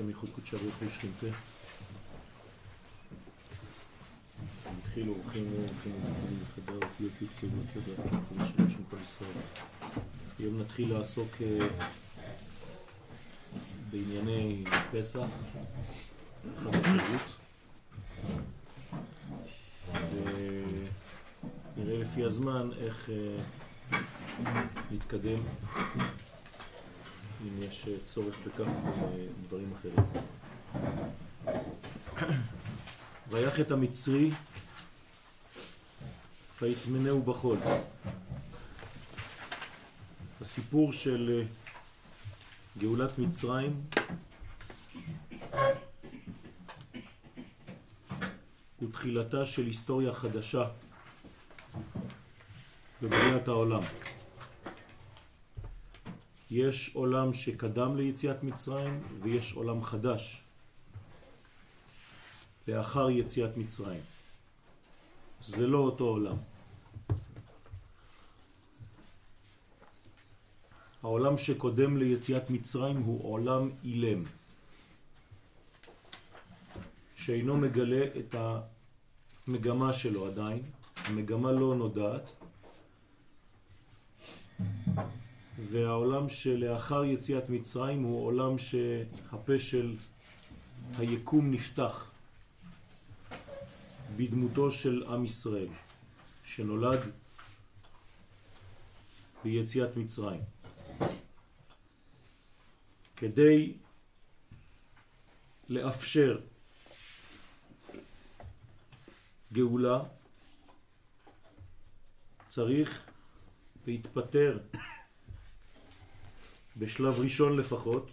השם ייחוד קודשא ברוך הוא שכינתה. התחילו אורחים לחדר אותיות י' כ' ו' דף כ5 של כל ישראל. היום נתחיל לעסוק בענייני פסח, חג החירות, ונראה לפי הזמן איך נתקדם, אם יש צורך בכך בדברים אחרים. ויך את המצרי ויטמנהו בחול. הסיפור של גאולת מצרים הוא תחילתה של היסטוריה חדשה בבריאת העולם. יש עולם שקדם ליציאת מצרים ויש עולם חדש לאחר יציאת מצרים. זה לא אותו עולם. העולם שקודם ליציאת מצרים הוא עולם אילם, שאינו מגלה את המגמה שלו עדיין. המגמה לא נודעת. והעולם שלאחר יציאת מצרים הוא עולם שהפה של היקום נפתח בדמותו של עם ישראל שנולד ביציאת מצרים. כדי לאפשר גאולה צריך להתפטר בשלב ראשון לפחות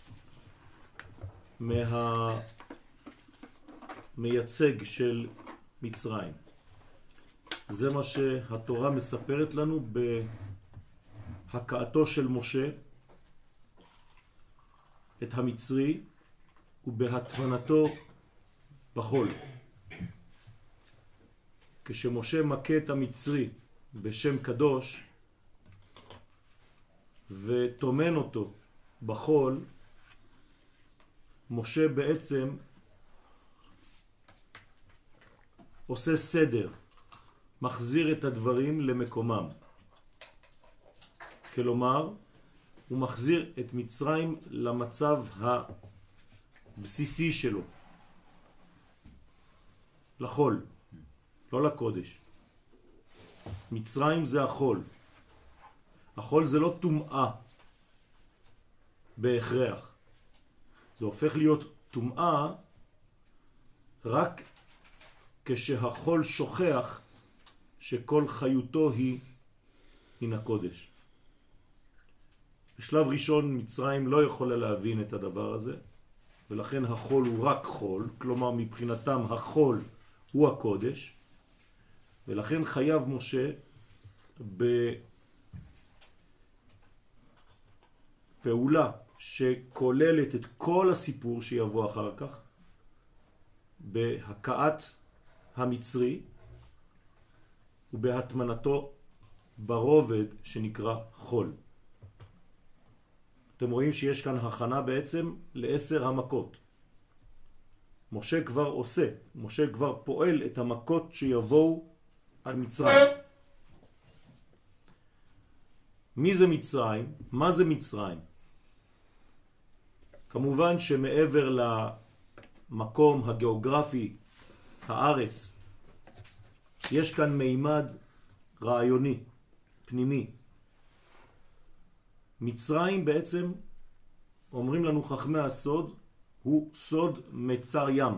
מהמייצג של מצרים. זה מה שהתורה מספרת לנו בהכאתו של משה את המצרי ובהטמנתו בחול. כשמשה מכה את המצרי בשם קדוש ותומן אותו בחול, משה בעצם עושה סדר, מחזיר את הדברים למקומם. כלומר, הוא מחזיר את מצרים למצב הבסיסי שלו, לחול, לא לקודש. מצרים זה החול. החול זה לא טומאה בהכרח. זה הופך להיות טומאה רק כשהחול שוכח שכל חיותו היא מן הקודש. בשלב ראשון מצרים לא יכולה להבין את הדבר הזה, ולכן החול הוא רק חול, כלומר מבחינתם החול הוא הקודש, ולכן חייב משה בפעולה שכוללת את כל הסיפור שיבוא אחר כך, בהכאת המצרי ובהטמנתו ברובד שנקרא חול. אתם רואים שיש כאן הכנה בעצם ל10 המכות. משה כבר עושה, משה כבר פועל את המכות שיבואו על מצרים. מי זה מצרים? מה זה מצרים? כמובן שמעבר למקום הגיאוגרפי, הארץ, יש כאן מימד רעיוני, פנימי. מצרים בעצם, אומרים לנו חכמי הסוד, הוא סוד מצר ים.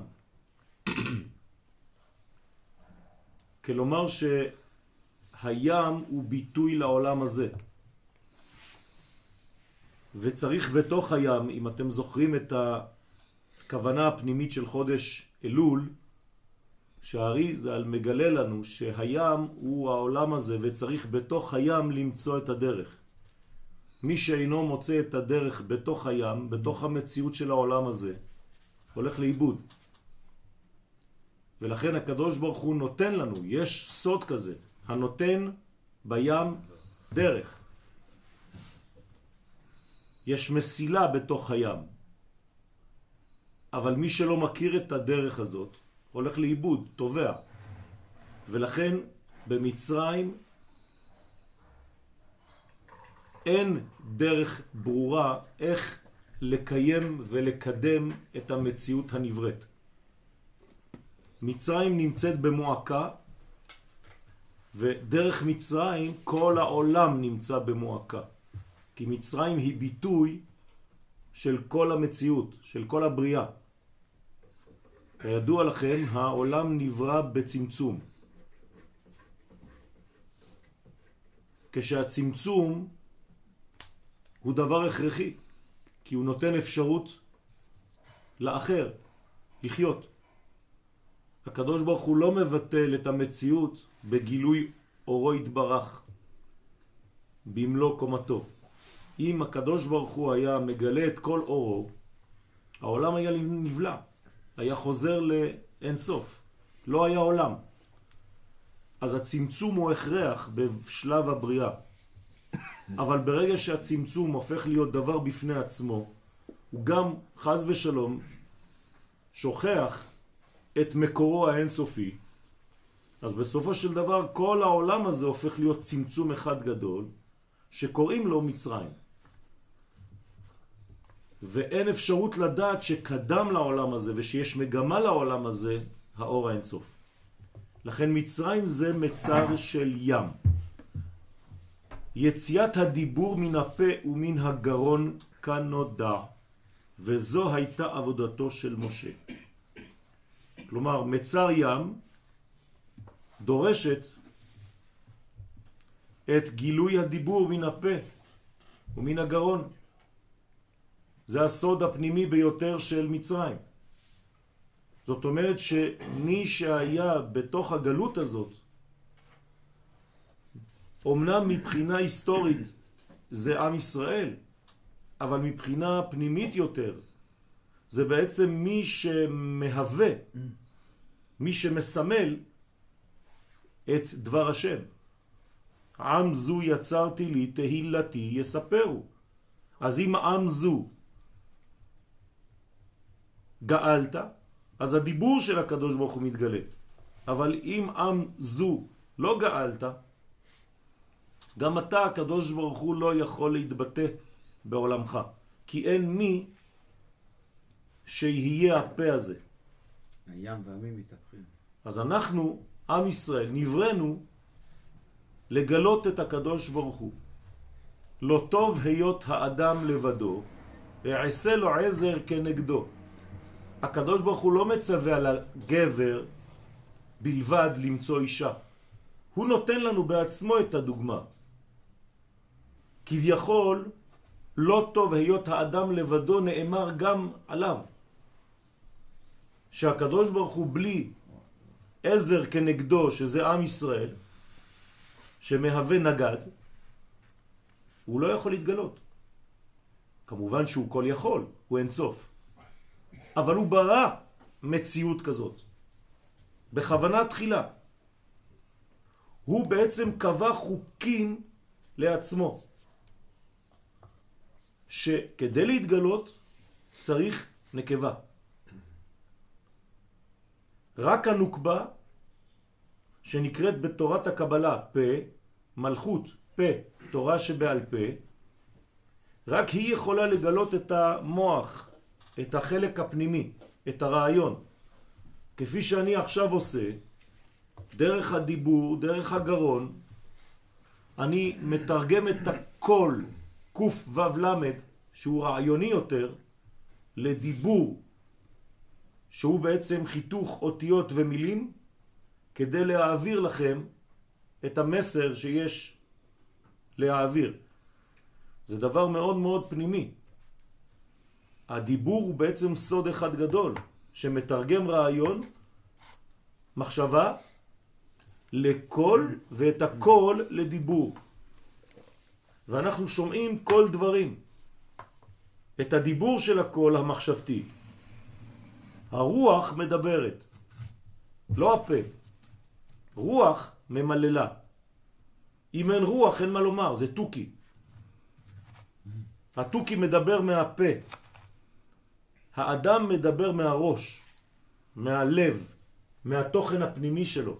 כלומר שהים הוא ביטוי לעולם הזה. וצריך בתוך הים, אם אתם זוכרים את הכוונה הפנימית של חודש אלול, שהארי זה על מגלה לנו שהים הוא העולם הזה, וצריך בתוך הים למצוא את הדרך. מי שאינו מוצא את הדרך בתוך הים, בתוך המציאות של העולם הזה, הולך לאיבוד. ולכן הקדוש ברוך הוא נותן לנו, יש סוד כזה, הנותן בים דרך. יש מסילה בתוך הים. אבל מי שלא מכיר את הדרך הזאת, הולך לאיבוד, טובע. ולכן במצרים אין דרך ברורה איך לקיים ולקדם את המציאות הנבראת. מצרים נמצאת במועקה, ודרך מצרים כל העולם נמצא במועקה. כי מצרים היא ביטוי של כל המציאות, של כל הבריאה. כידוע לכם, העולם נברא בצמצום. כשהצמצום הוא דבר הכרחי, כי הוא נותן אפשרות לאחר לחיות. הקדוש ברוך הוא לא מבטל את המציאות בגילוי אורו יתברך במלוא קומתו. אם הקדוש ברוך הוא היה מגלה את כל אורו, העולם היה נבלע, היה חוזר לאין סוף, לא היה עולם. אז הצמצום הוא הכרח בשלב הבריאה. אבל ברגע שהצמצום הופך להיות דבר בפני עצמו, הוא גם חז ושלום שוכח את מקורו האינסופי. אז בסופו של דבר כל העולם הזה הופך להיות צמצום אחד גדול שקוראים לו מצרים. ואין אפשרות לדעת שקדם לעולם הזה ושיש מגמה לעולם הזה האור האינסוף. לכן מצרים זה מצר של ים. יציאת הדיבור מן הפה ומן הגרון כנודע, וזו הייתה עבודתו של משה. כלומר, מצר ים דורשת את גילוי הדיבור מן הפה ומן הגרון. זה הסוד הפנימי ביותר של מצרים. זאת אומרת שמי שהיה בתוך הגלות הזאת, אמנם מבחינה היסטורית זה עם ישראל, אבל מבחינה פנימית יותר, זה בעצם מי שמהווה, מי שמסמל את דבר השם. עם זו יצרתי לי, תהילתי יספרו. אז אם עם זו גאלת, אז הדיבור של הקדוש ברוך הוא מתגלה. אבל אם עם זו לא גאלת, גם אתה הקדוש ברוך הוא לא יכול להתבטא בעולמך. כי אין מי שיהיה הפה הזה. הים והמים מתהפכים. אז אנחנו, עם ישראל, נבראנו לגלות את הקדוש ברוך הוא. לא טוב היות האדם לבדו, ועשה לו עזר כנגדו. הקדוש ברוך הוא לא מצווה על הגבר בלבד למצוא אישה. הוא נותן לנו בעצמו את הדוגמה. כביכול, לא טוב היות האדם לבדו נאמר גם עליו. שהקדוש ברוך הוא בלי עזר כנגדו, שזה עם ישראל, שמהווה נגד, הוא לא יכול להתגלות. כמובן שהוא כל יכול, הוא אין סוף. אבל הוא ברא מציאות כזאת. בכוונה תחילה. הוא בעצם קבע חוקים לעצמו. שכדי להתגלות צריך נקבה. רק הנוקבה שנקראת בתורת הקבלה פה, מלכות פה, תורה שבעל פה, רק היא יכולה לגלות את המוח, את החלק הפנימי, את הרעיון. כפי שאני עכשיו עושה, דרך הדיבור, דרך הגרון, אני מתרגם את הכל, קוף וו למד, שהוא רעיוני יותר, לדיבור, שהוא בעצם חיתוך אותיות ומילים, כדי להעביר לכם את המסר שיש להעביר. זה דבר מאוד מאוד פנימי. הדיבור הוא בעצם סוד אחד גדול, שמתרגם רעיון, מחשבה, לקול, ואת הקול לדיבור. ואנחנו שומעים כל דברים. את הדיבור של הקול המחשבתי. הרוח מדברת, לא הפה. רוח ממללה. אם אין רוח, אין מה לומר, זה תוקי. התוקי מדבר מהפה. האדם מדבר מהראש, מהלב, מהתוכן הפנימי שלו.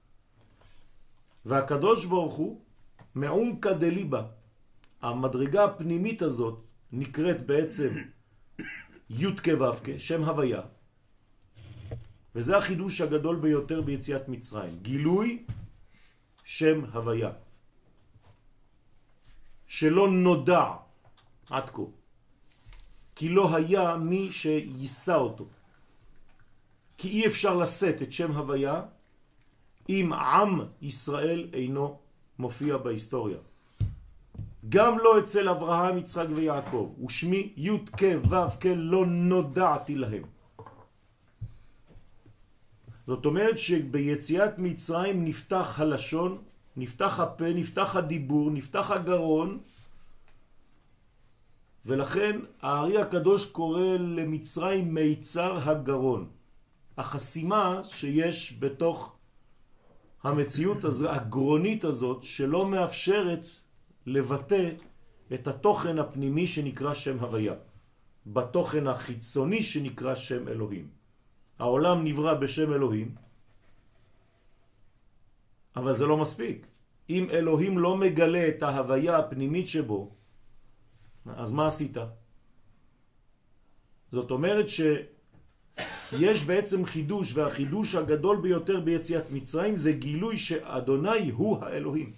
והקדוש ברוך הוא מעומקא דליבא, המדרגה הפנימית הזאת נקראת בעצם י' כ' ו' כ', שם הוויה. וזה החידוש הגדול ביותר ביציאת מצרים, גילוי שם הוויה, שלא נודע עד כה, כי לא היה מי שיסע אותו. כי אי אפשר לשאת את שם הוויה אם עם ישראל אינו מופיע בהיסטוריה. גם לא אצל אברהם, יצחק ויעקב, ושמי י' כ' ו' כ' לא נודעתי להם. זאת אומרת שביציאת מצרים נפתח הלשון, נפתח הפה, נפתח הדיבור, נפתח הגרון, ולכן הארי הקדוש קורא למצרים מיצר הגרון. החסימה שיש בתוך המציאות הזו, הגרונית הזאת, שלא מאפשרת לבטא את התוכן הפנימי שנקרא שם הוויה, בתוכן החיצוני שנקרא שם אלוהים. העולם נברא בשם אלוהים, אבל זה לא מספיק. אם אלוהים לא מגלה את ההוויה הפנימית שבו, אז מה עשית? זאת אומרת שיש בעצם חידוש, והחידוש הגדול ביותר ביציאת מצרים זה גילוי שאדוני הוא האלוהים.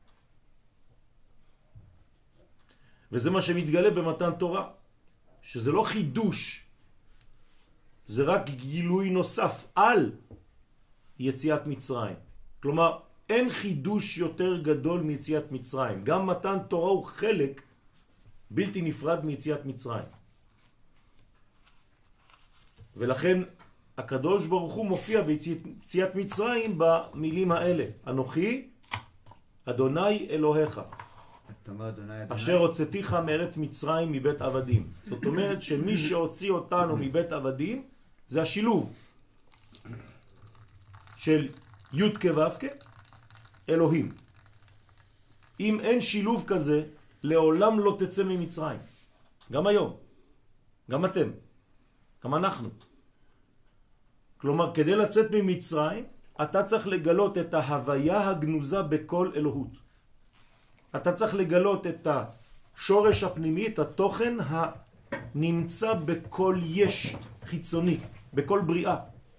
וזה מה שמתגלה במתן תורה, שזה לא חידוש, זה רק גילוי נוסף על יציאת מצרים. כלומר, אין חידוש יותר גדול מיציאת מצרים. גם מתן תורה הוא חלק בלתי נפרד מיציאת מצרים. ולכן הקדוש ברוך הוא מופיע ביציאת מצרים במילים האלה, אנוכי אדוני אלוהיך אשר הוצאתיך מארץ מצרים מבית עבדים. זאת אומרת שמי שהוציא אותנו מבית עבדים זה השילוב של י' כ' ו' כ' אלוהים. אם אין שילוב כזה לעולם לא תצא ממצרים. גם היום, גם אתם, גם אנחנו. כלומר, כדי לצאת ממצרים, אתה צריך לגלות את ההוויה הגנוזה בכל אלוהות. אתה צריך לגלות את השורש הפנימי, את התוכן הנמצא בכל יש חיצוני, בכל בריאה.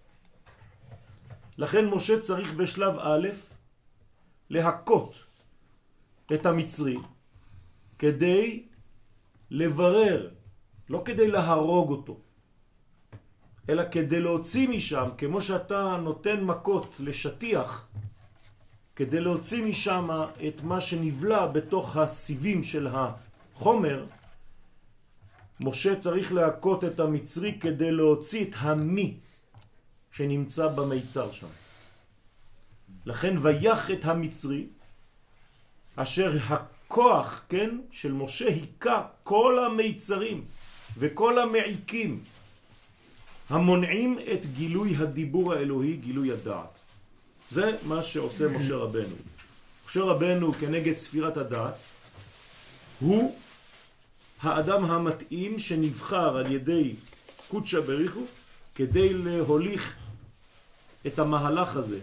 לכן משה צריך בשלב א' להכות את המצרי, כדי לברר, לא כדי להרוג אותו, אלא כדי להוציא משם, כמו שאתה נותן מכות לשטיח, כדי להוציא משם את מה שנבלע בתוך הסיבים של החומר, משה צריך להכות את המצרי כדי להוציא את המי שנמצא במיצר שם. לכן ויח את המצרי, אשר הכוח, כן, של משה היכה כל המיצרים וכל המעיקים המונעים את גילוי הדיבור האלוהי, גילוי הדעת. זה מה שעושה משה רבנו. משה רבנו כנגד ספירת הדעת הוא האדם המתאים שנבחר על ידי קודשא בריחו כדי להוליך את המהלך הזה.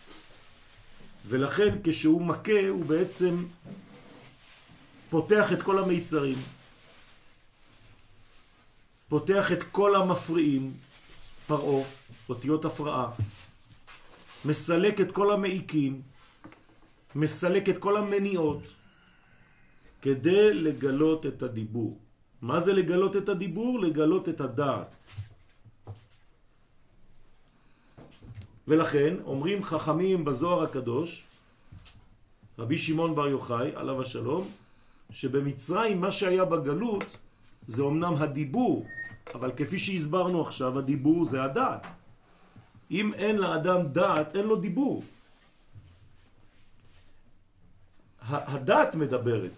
ולכן כשהוא מכה הוא בעצם פותח את כל המיצרים, פותח את כל המפריעים, פרעה, אותיות הפרעה, מסלק את כל המעיקים, מסלק את כל המניעות, כדי לגלות את הדיבור. מה זה לגלות את הדיבור? לגלות את הדעת. ולכן אומרים חכמים בזוהר הקדוש, רבי שמעון בר יוחאי עליו השלום, שבמצרים מה שהיה בגלות זה אומנם הדיבור, אבל כפי שהסברנו עכשיו, הדיבור זה הדעת. אם אין לאדם דעת, אין לו דיבור. הדעת מדברת.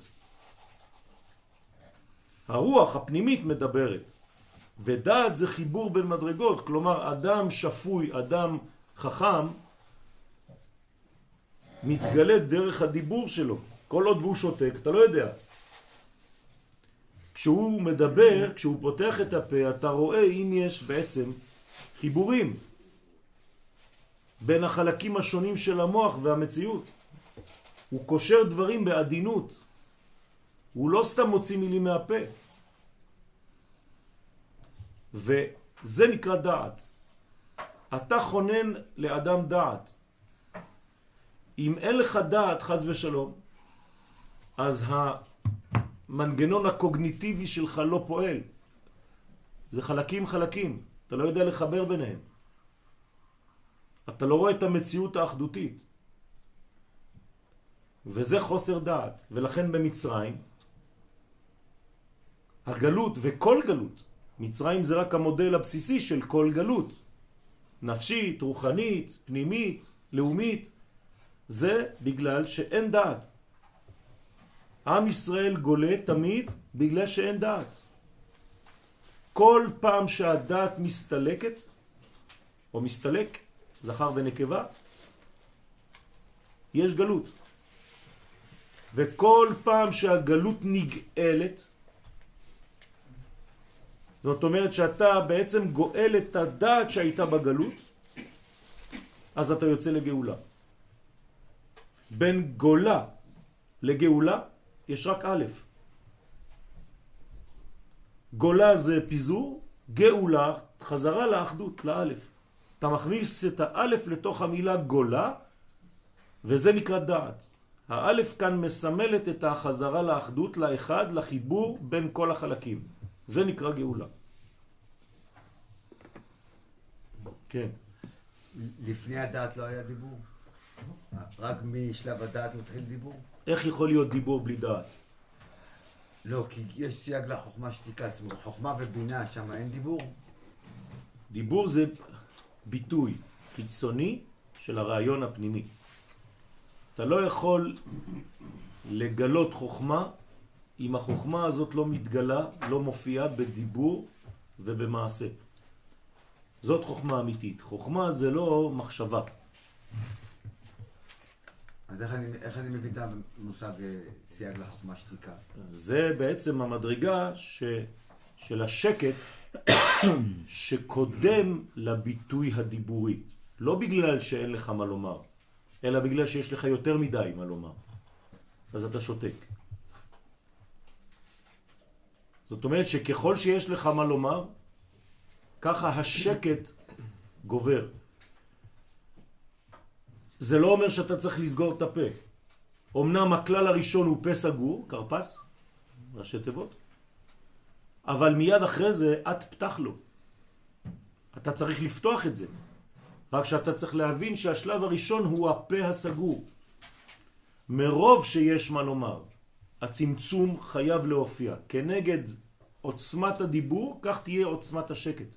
הרוח הפנימית מדברת. ודעת זה חיבור בין מדרגות. כלומר, אדם שפוי, אדם חכם, מתגלה דרך הדיבור שלו. כל עוד והוא שותק, אתה לא יודע. כשהוא מדבר, כשהוא פותח את הפה, אתה רואה אם יש בעצם חיבורים בין החלקים השונים של המוח והמציאות. הוא קושר דברים בעדינות. הוא לא סתם מוציא מילים מהפה. וזה נקרא דעת. אתה חונן לאדם דעת. אם אין לך דעת, חס ושלום, אז המנגנון הקוגניטיבי שלך לא פועל. זה חלקים חלקים. אתה לא יודע לחבר ביניהם. אתה לא רואה את המציאות האחדותית. וזה חוסר דעת. ולכן במצרים, הגלות וכל גלות, מצרים זה רק המודל הבסיסי של כל גלות. נפשית, רוחנית, פנימית, לאומית. זה בגלל שאין דעת. עם ישראל גולה תמיד בגלל שאין דעת. כל פעם שהדעת מסתלקת, או מסתלק, זכר ונקבה, יש גלות. וכל פעם שהגלות נגאלת, זאת אומרת שאתה בעצם גואל את הדעת שהייתה בגלות, אז אתה יוצא לגאולה. בין גולה לגאולה יש רק א'. גולה זה פיזור, גאולה חזרה לאחדות, לאלף. אתה מכניס את האלף לתוך המילה גולה, וזה נקרא דעת. האלף כאן מסמלת את החזרה לאחדות, לאחד, לחיבור בין כל החלקים. זה נקרא גאולה. כן. לפני הדעת לא היה דיבור? רק משלב הדעת מתחיל דיבור? איך יכול להיות דיבור בלי דעת? לא, כי יש סייג לחוכמה שתיקה, זאת אומרת, חוכמה ובינה, שם אין דיבור? דיבור זה ביטוי חיצוני של הרעיון הפנימי. אתה לא יכול לגלות חוכמה אם החוכמה הזאת לא מתגלה, לא מופיעה בדיבור ובמעשה. זאת חוכמה אמיתית. חוכמה זה לא מחשבה. אז איך אני מבין את המושג סייג לחוכמה שתיקה? זה בעצם המדרגה של השקט שקודם לביטוי הדיבורי. לא בגלל שאין לך מה לומר, אלא בגלל שיש לך יותר מדי מה לומר. אז אתה שותק. זאת אומרת שככל שיש לך מה לומר, ככה השקט גובר. זה לא אומר שאתה צריך לסגור את הפה. אמנם הכלל הראשון הוא פה סגור, קרפס, ראשי תיבות, אבל מיד אחרי זה את פתח לו. אתה צריך לפתוח את זה. רק שאתה צריך להבין שהשלב הראשון הוא הפה הסגור. מרוב שיש מה לומר, הצמצום חייב להופיע. כנגד עוצמת הדיבור, כך תהיה עוצמת השקט.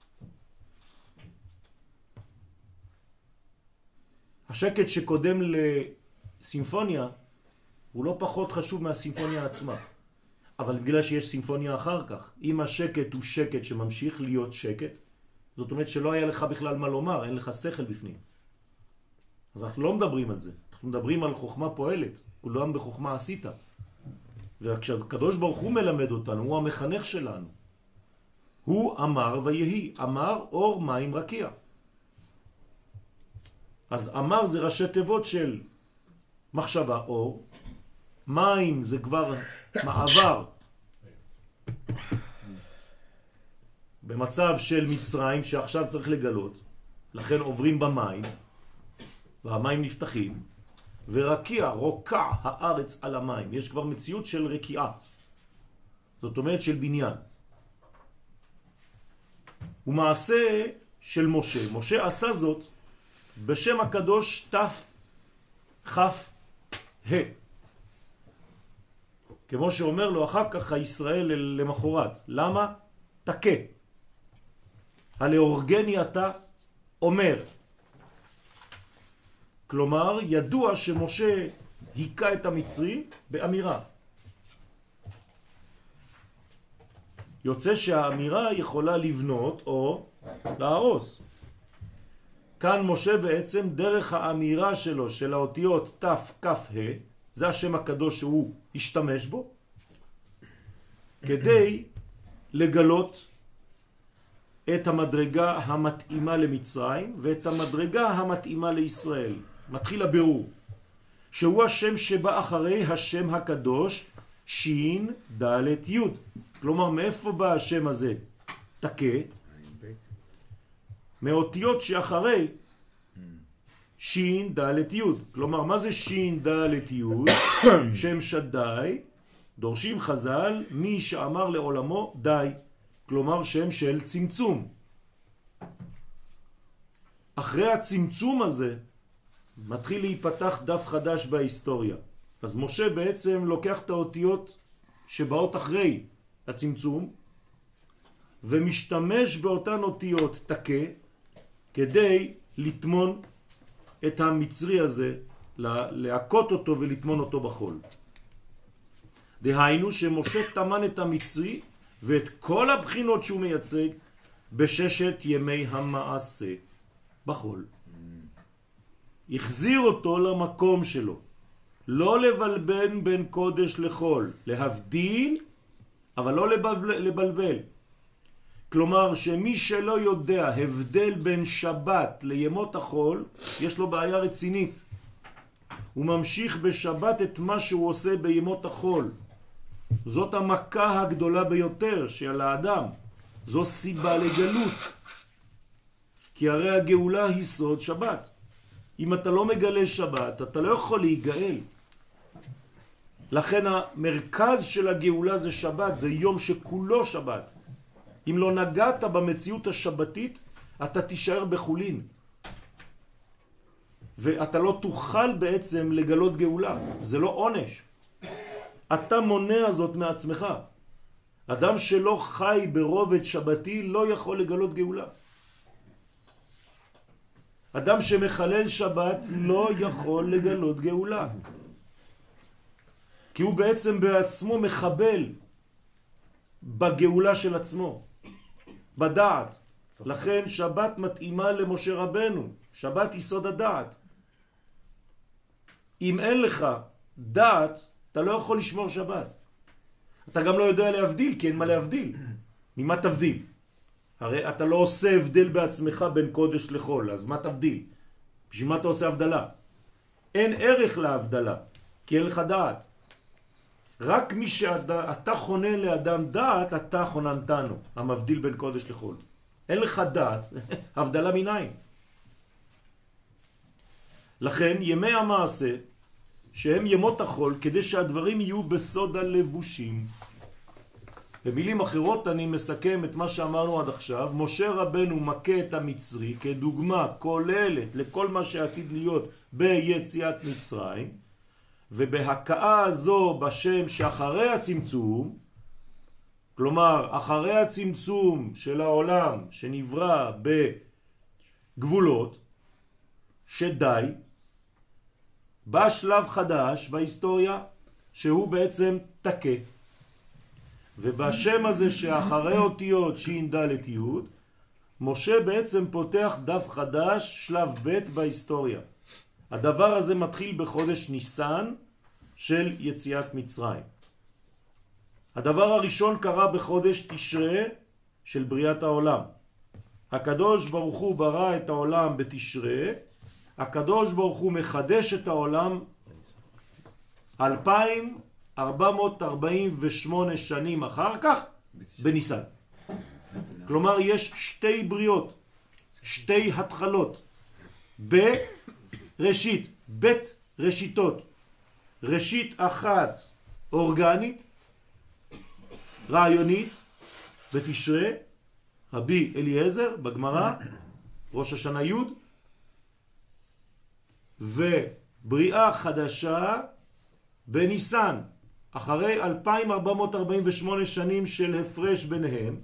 השקט שקודם לסימפוניה הוא לא פחות חשוב מהסימפוניה עצמה. אבל בגלל שיש סימפוניה אחר כך, אם השקט הוא שקט שממשיך להיות שקט, זאת אומרת שלא היה לך בכלל מה לומר, אין לך שכל בפנים. אז אנחנו לא מדברים על זה. אנחנו מדברים על חוכמה פועלת, כולם בחוכמה עשית. וכשהקדוש ברוך הוא מלמד אותנו, הוא המחנך שלנו. הוא אמר ויהי, אמר אור מים רקיע. אז אמר זה ראשי תיבות של מחשבה אור, מים זה כבר מעבר במצב של מצרים שעכשיו צריך לגלות, לכן עוברים במים והמים נפתחים, ורקיע, רוקע הארץ על המים. יש כבר מציאות של רקיעה, זאת אומרת של בניין. ומעשה של משה, משה עשה זאת בשם הקדוש תף חף ה. כמו שאומר לו אחר כך הישראל למחרת. למה? תקה. הלאורגני אתה אומר. כלומר, ידוע שמשה היקה את המצרי באמירה. יוצא שהאמירה יכולה לבנות או להרוס. כאן משה בעצם דרך האמירה שלו, של האותיות תף כף ה, זה השם הקדוש שהוא השתמש בו, כדי לגלות את המדרגה המתאימה למצרים ואת המדרגה המתאימה לישראל. מתחיל הבירור, שהוא השם שבא אחרי השם הקדוש שין ד' י'. כלומר, מאיפה בא השם הזה? תקה. מאותיות שאחרי שין ד' י'. כלומר, מה זה שין ד' י'? שם שדי, דורשים חז"ל, מי שאמר לעולמו די. כלומר, שם של צמצום. אחרי הצמצום הזה מתחיל להיפתח דף חדש בהיסטוריה. אז משה בעצם לוקח את האותיות שבאות אחרי הצמצום ומשתמש באותן אותיות תקה כדי לתמון את המצרי הזה, להכות אותו ולתמון אותו בחול. דהיינו שמשה תמן את המצרי ואת כל הבחינות שהוא מייצג בששת ימי המעשה בחול. החזיר אותו למקום שלו. לא לבלבן בין קודש לחול, להבדיל, אבל לא לבלבל. כלומר שמי שלא יודע הבדל בין שבת לימות החול, יש לו בעיה רצינית. הוא ממשיך בשבת את מה שהוא עושה בימות החול. זאת המכה הגדולה ביותר של האדם. זו סיבה לגלות. כי הרי הגאולה היא סוד שבת. אם אתה לא מגלה שבת, אתה לא יכול להיגאל. לכן המרכז של הגאולה זה שבת, זה יום שכולו שבת. אם לא נגעת במציאות השבתית, אתה תישאר בחולין. ואתה לא תוכל בעצם לגלות גאולה. זה לא עונש. אתה מונע זאת מעצמך. אדם שלא חי ברובד שבתי לא יכול לגלות גאולה. אדם שמחלל שבת לא יכול לגלות גאולה. כי הוא בעצם בעצמו מחבל בגאולה של עצמו, בדעת. לכן שבת מתאימה למשה רבנו. שבת יסוד הדעת. אם אין לך דעת, אתה לא יכול לשמור שבת. אתה גם לא יודע להבדיל, כי אין מה להבדיל. ממה תבדיל? הרי אתה לא עושה הבדל בעצמך בין קודש לחול, אז מה תבדיל? בשביל מה אתה עושה הבדלה? אין ערך להבדלה, כי אין לך דעת. רק מי שאתה חונן לאדם דעת, אתה חוננתנו, המבדיל בין קודש לחול. אין לך דעת, הבדלה מנין. לכן ימי המעשה, שהם ימות החול, כדי שהדברים יהיו בסוד הלבושים. במילים אחרות אני מסכם את מה שאמרנו עד עכשיו. משה רבנו מכה את המצרי כדוגמה כוללת לכל מה שעתיד להיות ביציאת מצרים, ובהכאה הזו בשם שאחרי הצמצום, כלומר אחרי הצמצום של העולם שנברא בגבולות שדי, בא שלב חדש בהיסטוריה שהוא בעצם תקה. ובשם הזה שאחרי אותיות שין ד' י', משה בעצם פותח דף חדש, שלב ב' בהיסטוריה. הדבר הזה מתחיל בחודש ניסן של יציאת מצרים. הדבר הראשון קרה בחודש תשרה של בריאת העולם. הקדוש ברוך הוא ברא את העולם בתשרה, הקדוש ברוך הוא מחדש את העולם 2448 שנים אחר כך בניסן. כלומר יש שתי בריאות, שתי התחלות בראשית, בית ראשיתות. ראשית אחת אורגנית, רעיונית, בתשרה, רבי אליעזר בגמרא, ראש השנה י', ובריאה חדשה בניסן, אחרי 2448 שנים של הפרש ביניהם,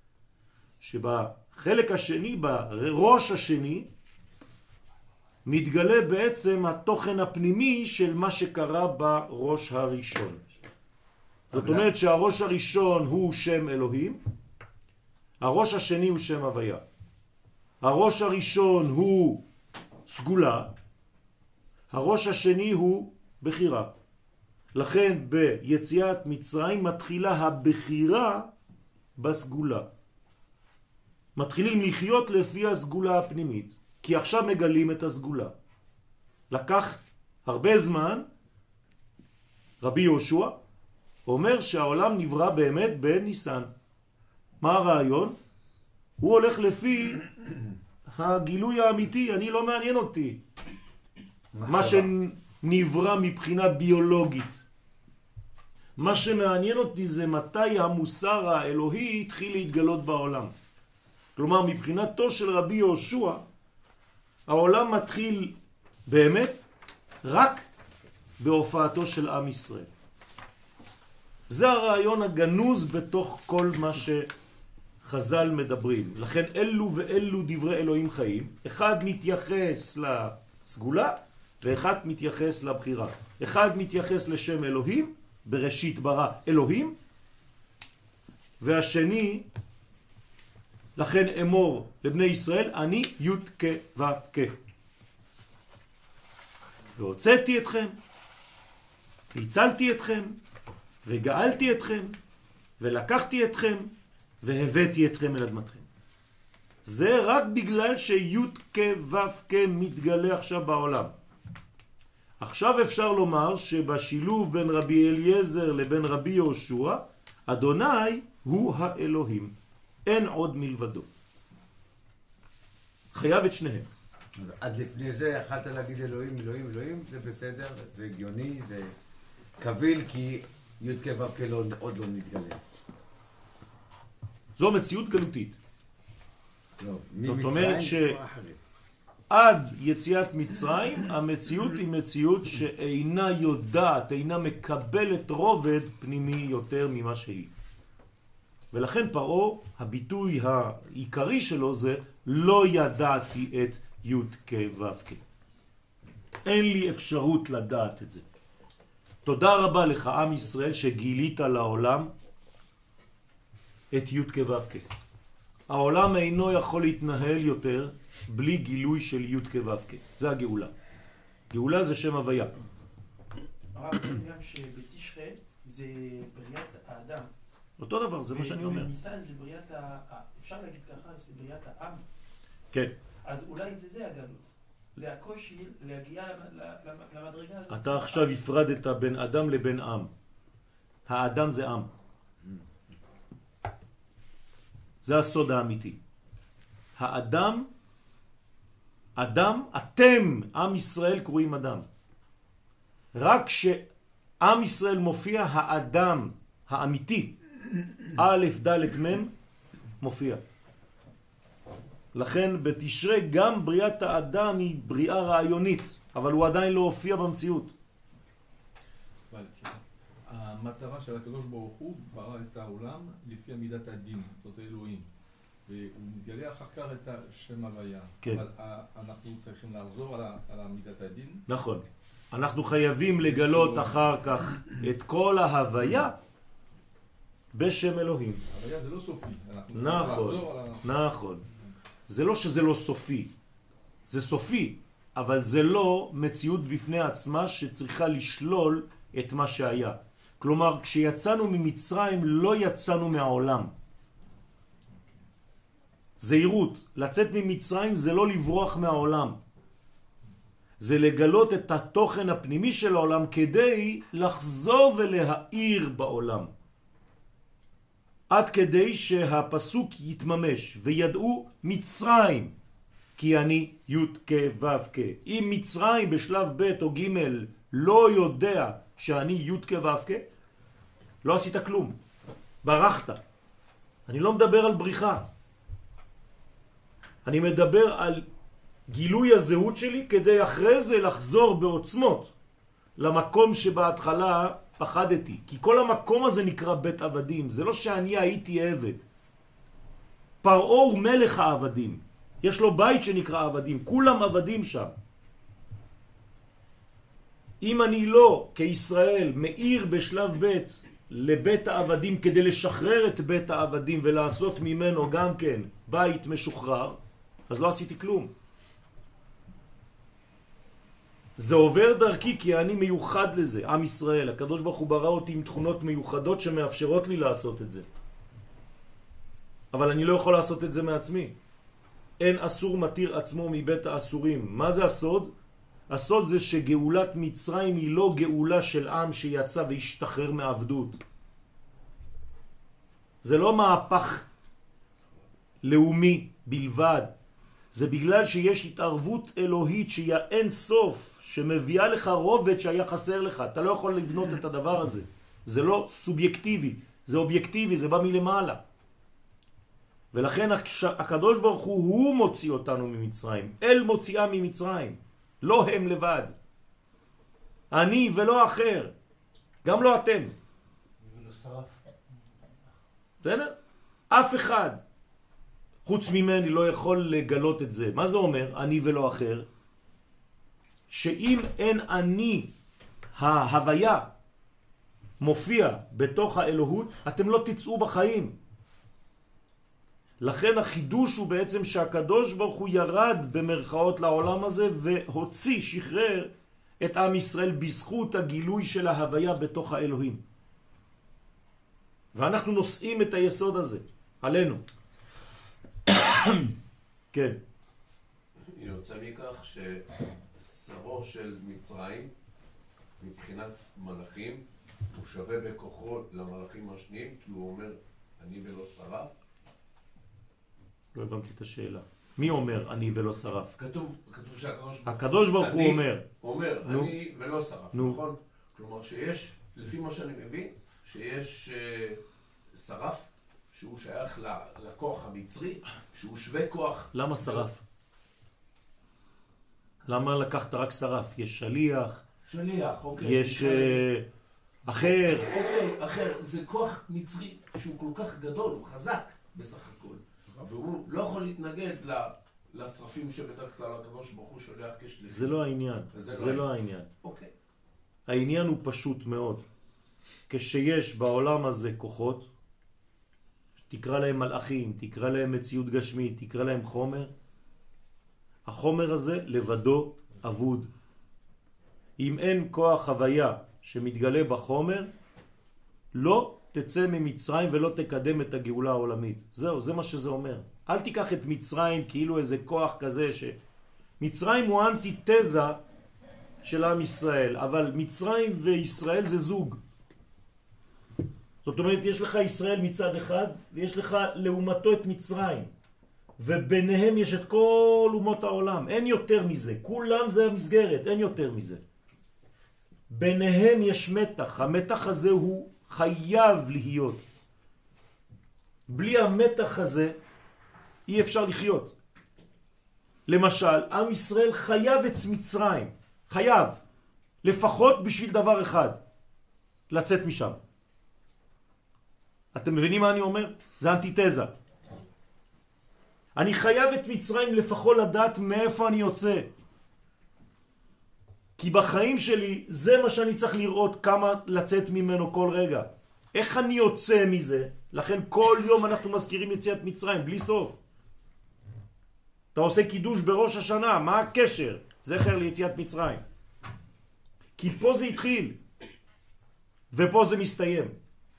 שבחלק השני, בראש השני, מתגלה בעצם התוכן הפנימי של מה שקרה בראש הראשון. זאת אומרת שהראש הראשון הוא שם אלוהים, הראש השני הוא שם הוויה. הראש הראשון הוא סגולה, הראש השני הוא בחירה. לכן ביציאת מצרים מתחילה הבחירה בסגולה. מתחילים לחיות לפי הסגולה הפנימית, כי עכשיו מגלים את הסגולה. לקח הרבה זמן, רבי יהושע אומר שהעולם נברא באמת בניסן. מה הרעיון? הוא הולך לפי הגילוי האמיתי, אני לא מעניין אותי. מה שנברא מבחינה ביולוגית. מה שמעניין אותי זה מתי המוסר האלוהי התחיל להתגלות בעולם. כלומר, מבחינתו של רבי יהושע, העולם מתחיל באמת רק בהופעתו של עם ישראל. זה הרעיון הגנוז בתוך כל מה שחז"ל מדברים. לכן אלו ואלו דברי אלוהים חיים. אחד מתייחס לסגולה ואחד מתייחס לבחירה. אחד מתייחס לשם אלוהים, בראשית ברא אלוהים, והשני, לכן אמור לבני ישראל, אני י' כ' ו' כ'. והוצאתי אתכם, והצלתי אתכם, וגאלתי אתכם, ולקחתי אתכם, והבאתי אתכם אל אדמתכם. זה רק בגלל שי' כ' ו' כ' מתגלה עכשיו בעולם. עכשיו אפשר לומר שבשילוב בין רבי אליעזר לבין רבי יהושע, אדוני הוא האלוהים. אין עוד מלבדו. חייב את שניהם. עד לפני זה יכלת להגיד אלוהים, אלוהים, אלוהים, זה בסדר, זה הגיוני, זה קביל, כי י' כ' ו' כ' עוד לא מתגלה. זו מציאות גלותית. לא, זאת אומרת שעד יציאת מצרים, המציאות היא מציאות שאינה יודעת, אינה מקבלת רובד פנימי יותר ממה שהיא. ולכן פרעה, הביטוי העיקרי שלו זה לא ידעתי את י' כ' ו' כ'. אין לי אפשרות לדעת את זה. תודה רבה לך עם ישראל שגילית לעולם את י' כ' ו' כ'. העולם אינו יכול להתנהל יותר בלי גילוי של י' כ' ו' כ'. זה הגאולה. גאולה זה שם הוויה. הרב, גם שבתשרי זה בריאת האדם. אותו דבר, זה מה שאני אומר. וניסן זה בריאת אפשר להגיד ככה, זה בריאת העם. כן. אז אולי זה הגלות. זה הקושי להגיע למדרגה הזאת. אתה עכשיו הפרדת בין אדם לבין עם. האדם זה עם. זה הסוד האמיתי. האדם, אדם, אתם, עם ישראל קוראים אדם. רק שעם ישראל מופיע, האדם האמיתי, א' ד' מ' מופיע. לכן בתשרי גם בריאת האדם היא בריאה רעיונית, אבל הוא עדיין לא הופיע במציאות. המטרה של הקדוש ברוך הוא ברא את העולם לפי מידת הדין, זאת אלוהים. והוא מתגלה אחר כך את השם הוויה. כן. אבל אנחנו צריכים לחזור על מידת הדין. נכון. אנחנו חייבים לגלות אחר כך את כל ההוויה בשם אלוהים. הוויה זה לא סופי. נכון, נכון. זה לא שזה לא סופי. זה סופי, אבל זה לא מציאות בפני עצמה שצריכה לשלול את מה שהיה. כלומר, כשיצאנו ממצרים לא יצאנו מהעולם. זהירות, לצאת ממצרים זה לא לברוח מהעולם. זה לגלות את התוכן הפנימי של העולם כדי לחזור ולהאיר בעולם. עד כדי שהפסוק יתממש, וידעו מצרים, כי אני י' כ' ו' כ'. אם מצרים בשלב ב' או ג' לא יודע שאני י' כ' ו' כ', לא עשית כלום, ברחת. אני לא מדבר על בריחה. אני מדבר על גילוי הזהות שלי כדי אחרי זה לחזור בעוצמות למקום שבהתחלה פחדתי. כי כל המקום הזה נקרא בית עבדים. זה לא שאני הייתי עבד. פרעה הוא מלך העבדים. יש לו בית שנקרא עבדים. כולם עבדים שם. אם אני לא כישראל מאיר בשלב בית לבית העבדים כדי לשחרר את בית העבדים ולעשות ממנו גם כן בית משוחרר, אז לא עשיתי כלום. זה עובר דרכי כי אני מיוחד לזה, עם ישראל. הקדוש ברוך הוא ברא אותי עם תכונות מיוחדות שמאפשרות לי לעשות את זה. אבל אני לא יכול לעשות את זה מעצמי. אין אסור מתיר עצמו מבית האסורים. מה זה הסוד? הסוד זה שגאולת מצרים היא לא גאולה של עם שיצא והשתחרר מעבדות. זה לא מהפך לאומי בלבד. זה בגלל שיש התערבות אלוהית שהיא אין סוף, שמביאה לך רובד שהיה חסר לך. אתה לא יכול לבנות את הדבר הזה. זה לא סובייקטיבי, זה אובייקטיבי, זה בא מלמעלה. ולכן הקדוש ברוך הוא מוציא אותנו ממצרים. אל מוציאה ממצרים. לא הם לבד. אני ולא אחר. גם לא אתם. ולא שרף. בסדר? אף אחד חוץ ממני לא יכול לגלות את זה. מה זה אומר? אני ולא אחר. שאם אין אני, ההוויה מופיע בתוך האלוהות, אתם לא תצאו בחיים. לכן החידוש הוא בעצם שהקדוש ברוך הוא ירד במרכאות לעולם הזה והוציא, שחרר את עם ישראל בזכות הגילוי של ההוויה בתוך האלוהים. ואנחנו נושאים את היסוד הזה עלינו. כן. יוצא מכך ששרו של מצרים מבחינת מלאכים הוא שווה בכוחו למלאכים השניים, כי הוא אומר אני ולא שרף. לא הבנתי את השאלה. מי אומר אני ולא שרף? כתוב הקדוש ברוך הוא אומר. הוא אומר אני ולא שרף, נו. נכון? כלומר שיש, לפי מה שאני מבין, שיש שרף שהוא שייך לכוח המצרי, שהוא שווה כוח. למה שרף? למה לקחת רק שרף? יש שליח, אוקיי. יש אחר. אוקיי, אחר. זה כוח מצרי שהוא כל כך גדול, הוא חזק בסך הכל. והוא לא יכול להתנגד לשרפים שבדרך כלל הקדוש ברוך הוא שולח כשליחים. זה לא העניין. זה לא העניין. אוקיי. העניין הוא פשוט מאוד. כשיש בעולם הזה כוחות, תקרא להם מלאכים, תקרא להם מציאות גשמית, תקרא להם חומר, החומר הזה לבדו אבוד. אם אין כוח הוויה שמתגלה בחומר, לא תצא ממצרים ולא תקדם את הגאולה העולמית. זהו, זה מה שזה אומר. אל תיקח את מצרים כאילו איזה כוח כזה מצרים הוא אנטיתזה של עם ישראל, אבל מצרים וישראל זה זוג. זאת אומרת, יש לך ישראל מצד אחד, ויש לך לעומתו את מצרים. וביניהם יש את כל אומות העולם. אין יותר מזה. כולם זה המסגרת, אין יותר מזה. ביניהם יש מתח. המתח הזה הוא חייב להיות. בלי המתח הזה אי אפשר לחיות. למשל, עם ישראל חייב את מצרים. חייב. לפחות בשביל דבר אחד. לצאת משם. אתם מבינים מה אני אומר? זה אנטיתזה. אני חייב את מצרים לפחות לדעת מאיפה אני יוצא. כי בחיים שלי זה מה שאני צריך לראות, כמה לצאת ממנו כל רגע. איך אני יוצא מזה? לכן כל יום אנחנו מזכירים יציאת מצרים, בלי סוף. אתה עושה קידוש בראש השנה, מה הקשר? זכר ליציאת מצרים. כי פה זה התחיל, ופה זה מסתיים.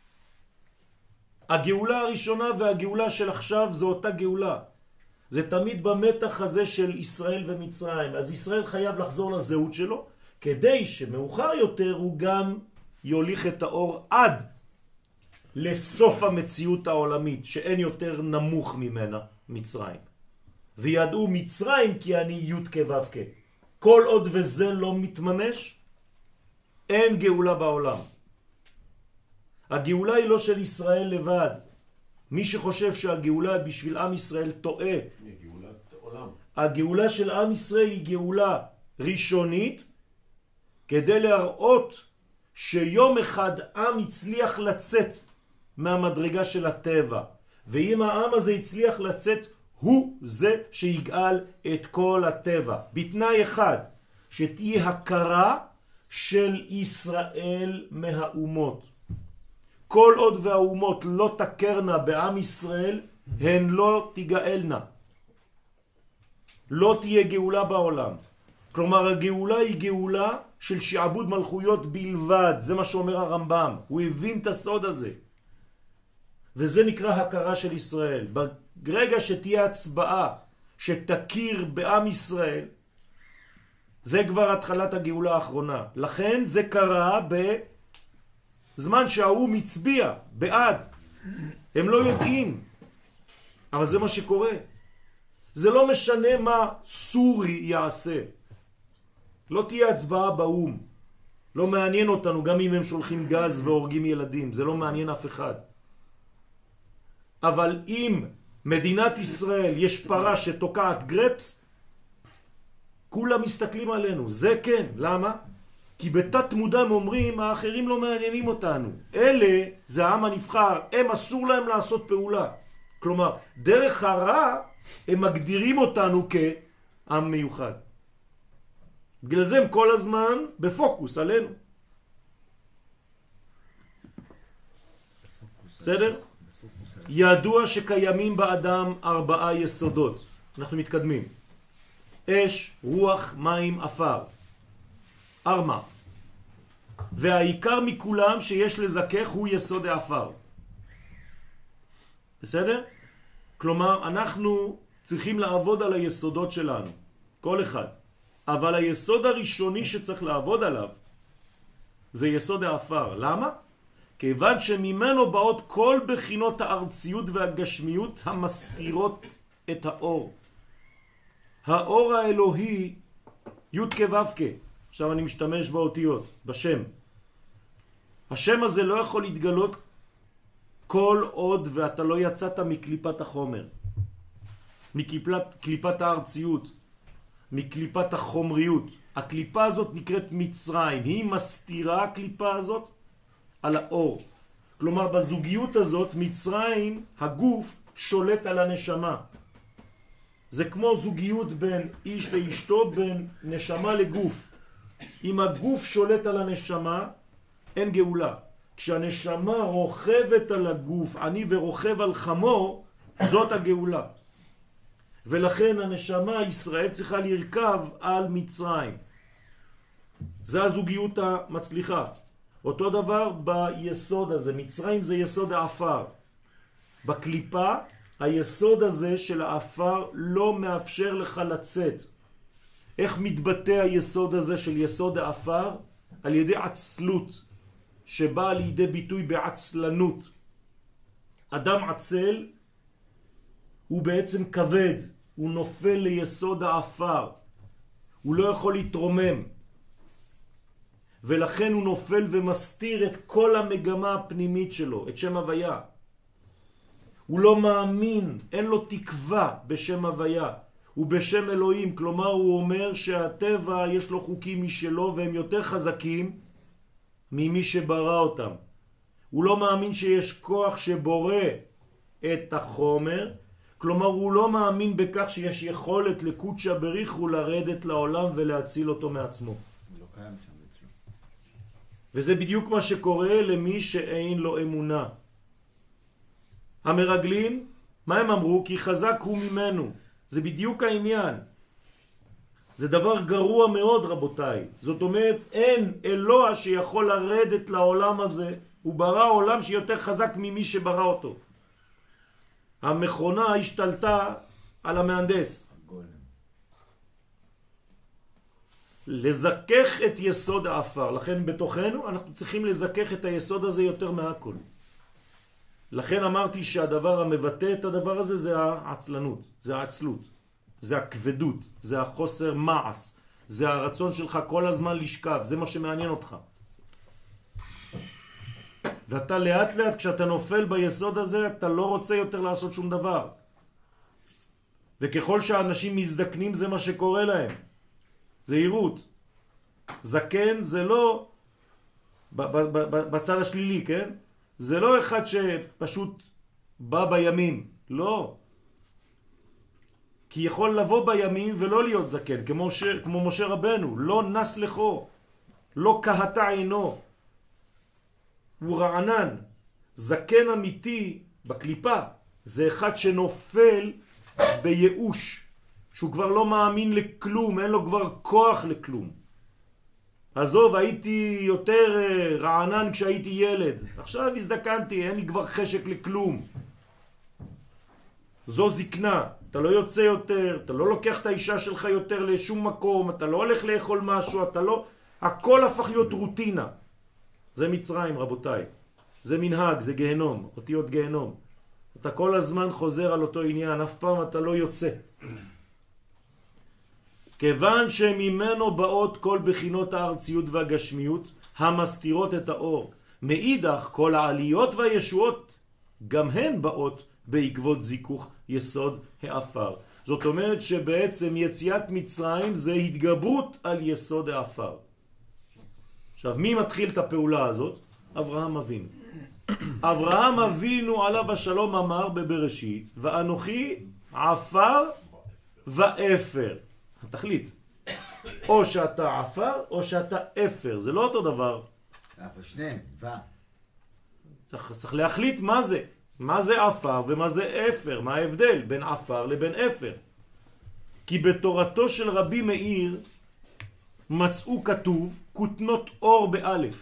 הגאולה הראשונה והגאולה של עכשיו זה אותה גאולה. זה תמיד במתח הזה של ישראל ומצרים. אז ישראל חייב לחזור לזהות שלו, כדי שמאוחר יותר הוא גם יוליך את האור עד לסוף המציאות העולמית, שאין יותר נמוך ממנה, מצרים. וידעו מצרים כי אני י' כו' כ'. כל עוד וזה לא מתממש, אין גאולה בעולם. הגאולה היא לא של ישראל לבד. מי שחושב שהגאולה בשביל עם ישראל טועה. גאולת עולם. הגאולה של עם ישראל היא גאולה ראשונית, כדי להראות שיום אחד עם הצליח לצאת מהמדרגה של הטבע. ואם העם הזה הצליח לצאת, הוא זה שיגאל את כל הטבע. בתנאי אחד, שתהיה הכרה של ישראל מהאומות. כל עוד והאומות לא תכרנה בעם ישראל, הן לא תגאלנה. לא תהיה גאולה בעולם. כלומר הגאולה היא גאולה של שעבוד מלכויות בלבד, זה מה שאומר הרמב"ם, הוא הבין את הסוד הזה. וזה נקרא הכרה של ישראל. ברגע שתהיה הצבעה שתכיר בעם ישראל, זה כבר התחלת הגאולה האחרונה. לכן זה קרה בזמן שהאום הצביע בעד. הם לא יודעים, אבל זה מה שקורה. זה לא משנה מה סורי יעשה. לא תהיה הצבעה באום. לא מעניין אותנו, גם אם הם שולחים גז והורגים ילדים. זה לא מעניין אף אחד. אבל אם מדינת ישראל יש פרה שתוקעת גרפס, כולם מסתכלים עלינו. זה כן. למה? כי בתת מודע הם אומרים, האחרים לא מעניינים אותנו. אלה, זה העם הנבחר, הם אסור להם לעשות פעולה. כלומר, דרך הרע, הם מגדירים אותנו כעם מיוחד. בגלל זה הם כל הזמן בפוקוס עלינו. בסדר? ידוע שקיימים באדם 4 יסודות. אנחנו מתקדמים. אש, רוח, מים, אפר. 4. והעיקר מכולם שיש לזכך הוא יסוד האפר. בסדר? כלומר, אנחנו צריכים לעבוד על היסודות שלנו. כל אחד. אבל היסוד הראשוני שצריך לעבוד עליו זה יסוד האפר. למה? כיוון שממנו באות כל בחינות הארציות והגשמיות המסתירות את האור. האור האלוהי י' כו'. עכשיו אני משתמש באותיות, בשם. השם הזה לא יכול להתגלות כל עוד ואתה לא יצאת מקליפת החומר, מקליפת הארציות, מקליפת החומריות. הקליפה הזאת נקראת מצרים, היא מסתירה הקליפה הזאת על האור. כלומר בזוגיות הזאת מצרים, הגוף שולט על הנשמה. זה כמו זוגיות בין איש ואשתו, בין נשמה לגוף. אם הגוף שולט על הנשמה, אין גאולה. כשהנשמה רוכבת על הגוף, אני ורוכב על חמור, זאת הגאולה. ולכן הנשמה ישראל צריכה לרכב על מצרים. זה הזוגיות המצליחה. אותו דבר ביסוד הזה, מצרים זה יסוד האפר. בקליפה, היסוד הזה של האפר לא מאפשר לך לצאת. איך מתבטא היסוד הזה של יסוד האפר? על ידי עצלות, שבאה לידי ביטוי בעצלנות. אדם עצל הוא בעצם כבד, הוא נופל ליסוד האפר, הוא לא יכול להתרומם, ולכן הוא נופל ומסתיר את כל המגמה הפנימית שלו, את שם הוויה. הוא לא מאמין, אין לו תקווה בשם הוויה, הוא בשם אלוהים. כלומר הוא אומר שהטבע יש לו חוקים משלו והם יותר חזקים ממי שברא אותם. הוא לא מאמין שיש כוח שבורא את החומר, כלומר הוא לא מאמין בכך שיש יכולת לקודשא בריחו לרדת לעולם ולהציל אותו מעצמו. לא קיים שם אצלו. וזה בדיוק מה שקורה למי שאין לו אמונה. המרגלים, מה הם אמרו? כי חזק הוא ממנו. זה בדיוק העניין. זה דבר גרוע מאוד רבותיי. זאת אומרת, אין אלוה שיכול לרדת לעולם הזה. הוא ברא עולם שיותר חזק ממי שברא אותו. המכונה השתלטה על המהנדס. לזכך את יסוד האפר. לכן בתוכנו אנחנו צריכים לזכך את היסוד הזה יותר מהכל. לכן אמרתי שהדבר המבטא את הדבר הזה זה העצלנות, זה העצלות, זה הכבדות, זה החוסר מעש, זה הרצון שלך כל הזמן לשכב, זה מה שמעניין אותך. ואתה לאט לאט כשאתה נופל ביסוד הזה אתה לא רוצה יותר לעשות שום דבר. וככל שהאנשים מזדקנים זה מה שקורה להם. זהירות. זקן זה לא בצד השלילי, כן? זה לא אחד שפשוט בא בימים, לא. כי יכול לבוא בימים ולא להיות זקן, כמו משה רבנו, לא נס לכו, לא קהתה עינו. הוא רענן. זקן אמיתי בקליפה זה אחד שנופל בייאוש, שהוא כבר לא מאמין לכלום, אין לו כבר כוח לכלום. עזוב, הייתי יותר רענן כשהייתי ילד, עכשיו הזדקנתי, אין לי כבר חשק לכלום. זו זקנה, אתה לא יוצא יותר, אתה לא לוקח את האישה שלך יותר לשום מקום, אתה לא הולך לאכול משהו, אתה לא... הכל הפך להיות רוטינה. זה מצרים, רבותיי. זה מנהג, זה גהנום, אותיות גהנום. אתה כל הזמן חוזר על אותו עניין, אף פעם אתה לא יוצא. כיוון שממנו באות כל בחינות הארציות והגשמיות המסתירות את האור. מאידך כל העליות והישועות גם הן באות בעקבות זיכוך יסוד האפר. זאת אומרת שבעצם יציאת מצרים זה התגברות על יסוד האפר. עכשיו מי מתחיל את הפעולה הזאת? אברהם אבינו. אברהם אבינו עליו השלום אמר בבראשית, ואנוכי עפר ואפר. התכלית. או שאתה עפר או שאתה אפר. זה לא אותו דבר. אבל שניהם, צריך להחליט מה זה. מה זה עפר ומה זה אפר. מה ההבדל בין עפר לבין אפר. כי בתורתו של רבי מאיר מצאו כתוב כותנות אור באלף.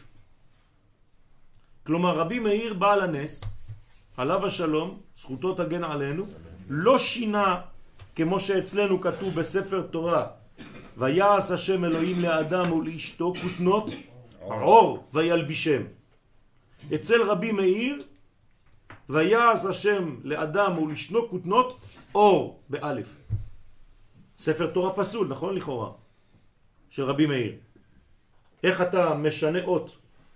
כלומר רבי מאיר בעל הנס, עליו השלום, זכותו תגן עלינו, לא שינה כמו שאצלנו כתוב בספר תורה, ויעש השם אלוהים לאדם ולאשתו כותנות עור וילבישם. אצל רבי מאיר, ויעש השם לאדם ולאשתו כותנות אור באלף. ספר תורה פסול, נכון לכאורה, של רבי מאיר. איך אתה משנה אות?